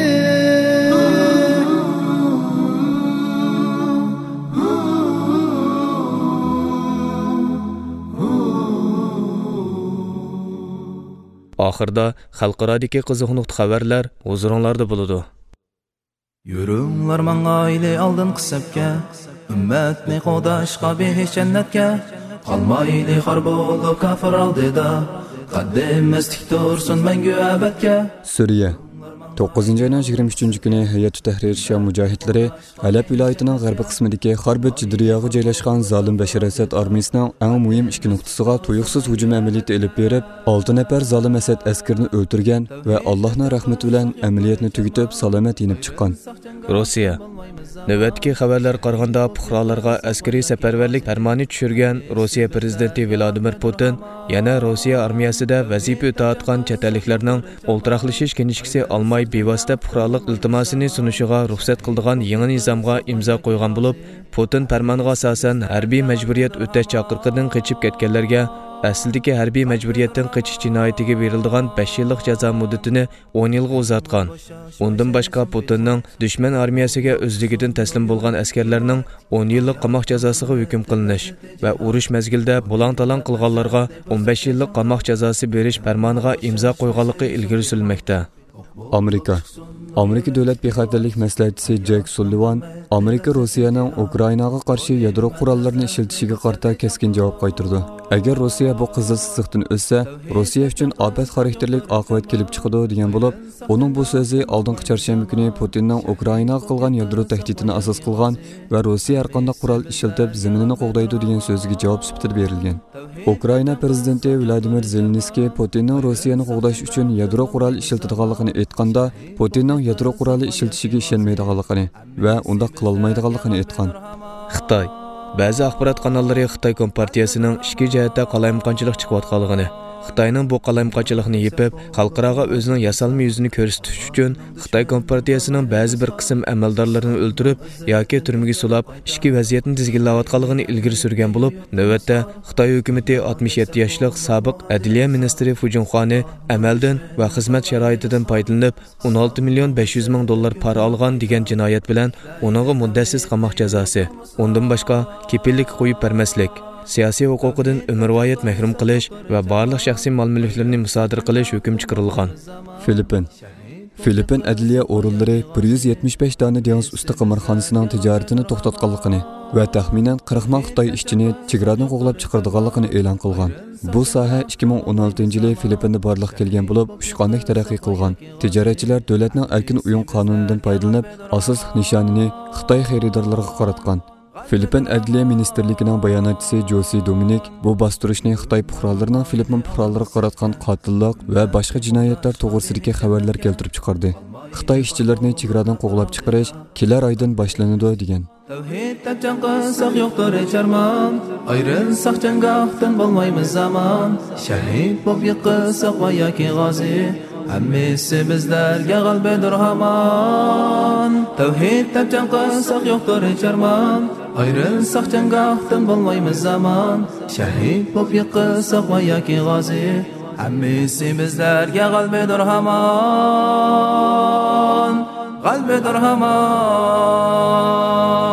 Axırda xalqaradagi qiziqnoq xabarlar huzuringlarda bo'ladi. Yürünglar mangayli aldın qısabga, ümmetni qo'dashqa behish jannatga, qalmayli xor bo'lib kafir oldida, qaddimiz tik tursin mangu abadga. Suriya 9-ayning 23-kuni Hayat Tahrir Sham mujohidlari Halab viloyatining g'arbiy qismidagi Xarbet Jidriyaga joylashgan zolim Bashar Asad armiyasining eng muhim ikki nuqtasiga tuyuqsiz hujum amaliyoti olib berib, 6 nafar zolim Asad askarini o'ldirgan va Allohning rahmati bilan amaliyotni tugatib salomat yenib chiqqan. Rossiya navbatdagi xabarlar qaraganda fuqarolarga askariy safarbarlik farmoni tushirgan Rossiya prezidenti Vladimir Putin yana Rossiya armiyasida vazifa o'tayotgan chet elliklarning o'ltiraqlashish kinishkisi olmay bevosita fuqarolik iltimosini sunishiga ruxsat qiladigan yangi nizomga imzo qo'ygan bo'lib, Putin farmoniga asosan harbiy majburiyat o'tash chaqiriqidan qochib ketganlarga aslidagi harbiy majburiyatdan qochish jinoyatiga beriladigan 5 yillik jazo muddatini 10 yilga uzatgan. Undan boshqa Putinning dushman armiyasiga o'zligidan taslim bo'lgan askarlarning 10 yillik qamoq jazosiga hukm qilinish va urush mezgilida bo'lang-talang qilganlarga 15 yillik qamoq jazosi berish farmoniga imzo qo'yganligi ilgari surilmoqda. Amerika Davlat bexatarlik maslahatchisi Jack Sullivan Amerika Rossiyaning Ukrainaga qarshi yadro qurollarini ishlatishiga qarata keskin javob qaytardi. Agar Rossiya bu qizil siziqdan o'tsa, Rossiya uchun ofat xarakterlik oqibat kelib chiqadi degan bo'lib, uning bu so'zi oldingi chorshanba kuni Putinning Ukrainaga qilgan yadro tahdidini asos qilgan va Rossiya har qanday qurol ishlatib zaminini qo'g'daydi degan so'ziga javob sifatida berilgan. Ukraina prezidenti Vladimir Zelenskiy Putinning Rossiyani qo'g'dash uchun yadro qurol ishlatadiganligini aytganda, Putinning yadro quroli ishlatishiga ishonmaydiganligini va unda qila olmaydiganligini aytgan. Xitoy ba'zi axborot kanallari Xitoy kompartiyasining ikki jihatda qalayimqonchilik chiqayotganligini, Xitoyning bu qalayimqonchilikni yepib, xalqaroga o'zining yasalma yuzini ko'rsatish uchun Xitoy kompartiyasining ba'zi bir qism amaldorlarini o'ldirib yoki turmaga solab, ishki vaziyatni tizginlayotganligini ilgari surgan bo'lib, navbatda Xitoy hukumatı 67 yoshli sobiq Adliya ministri Fu Junxoni amaldan va xizmat sharoitidan foydalanib 16 million 500 ming dollar pora olgan degan jinoyat bilan uningga muddatsiz qamoq jazosi, undan boshqa kepillik qo'yib bermaslik, siyosiy huquqidan umrvoyat mahrum qilish va barliq shaxsiy mol-mulklarni musodara qilish hukm chiqarilgan. Filippin adliya organlari 175 dona dengiz usti qamarxonasining tijoratini to'xtatganligini va taxminan 40 ming Xitoy ishchini chegaradan qo'g'lab chiqardiganligini e'lon qilgan. Bu soha 2016-yili Filippinda barliq kelgan bo'lib, ushqonlik taraqqiy qilgan. Tijoratchilar davlatning erkin o'yin qonunidan foydalanib, asosli nishonini Xitoy xaridorlariga qaratgan. Filippin Adliya Ministerligining bayonotchisi Josi Dominik bu bostirishni Xitoy fuqarolarining Filippin fuqarolariga qaratgan qotillik va boshqa jinoyatlar to'g'risidagi xabarlar keltirib chiqardi. Xitoy ishchilarini chegaradan qo'g'lab chiqarish kelar oydan boshlanadi degan. Tavhidda jon qilsak yo'qdir charmon, ayrilsak janggohdan bo'lmaymiz zamon, shahid bo'lib yiqilsak va yoki g'ozi, hammasi bizlarga g'albadir hamon. Tavhidda jon qilsak yo'qdir charmon, ayrilsak janggohdan bo'lmaymiz zamon, shahid bo'lib yiqilsak va yoki g'ozi, hammasi bizlarga g'albadir hamon. Qalbidir hamon.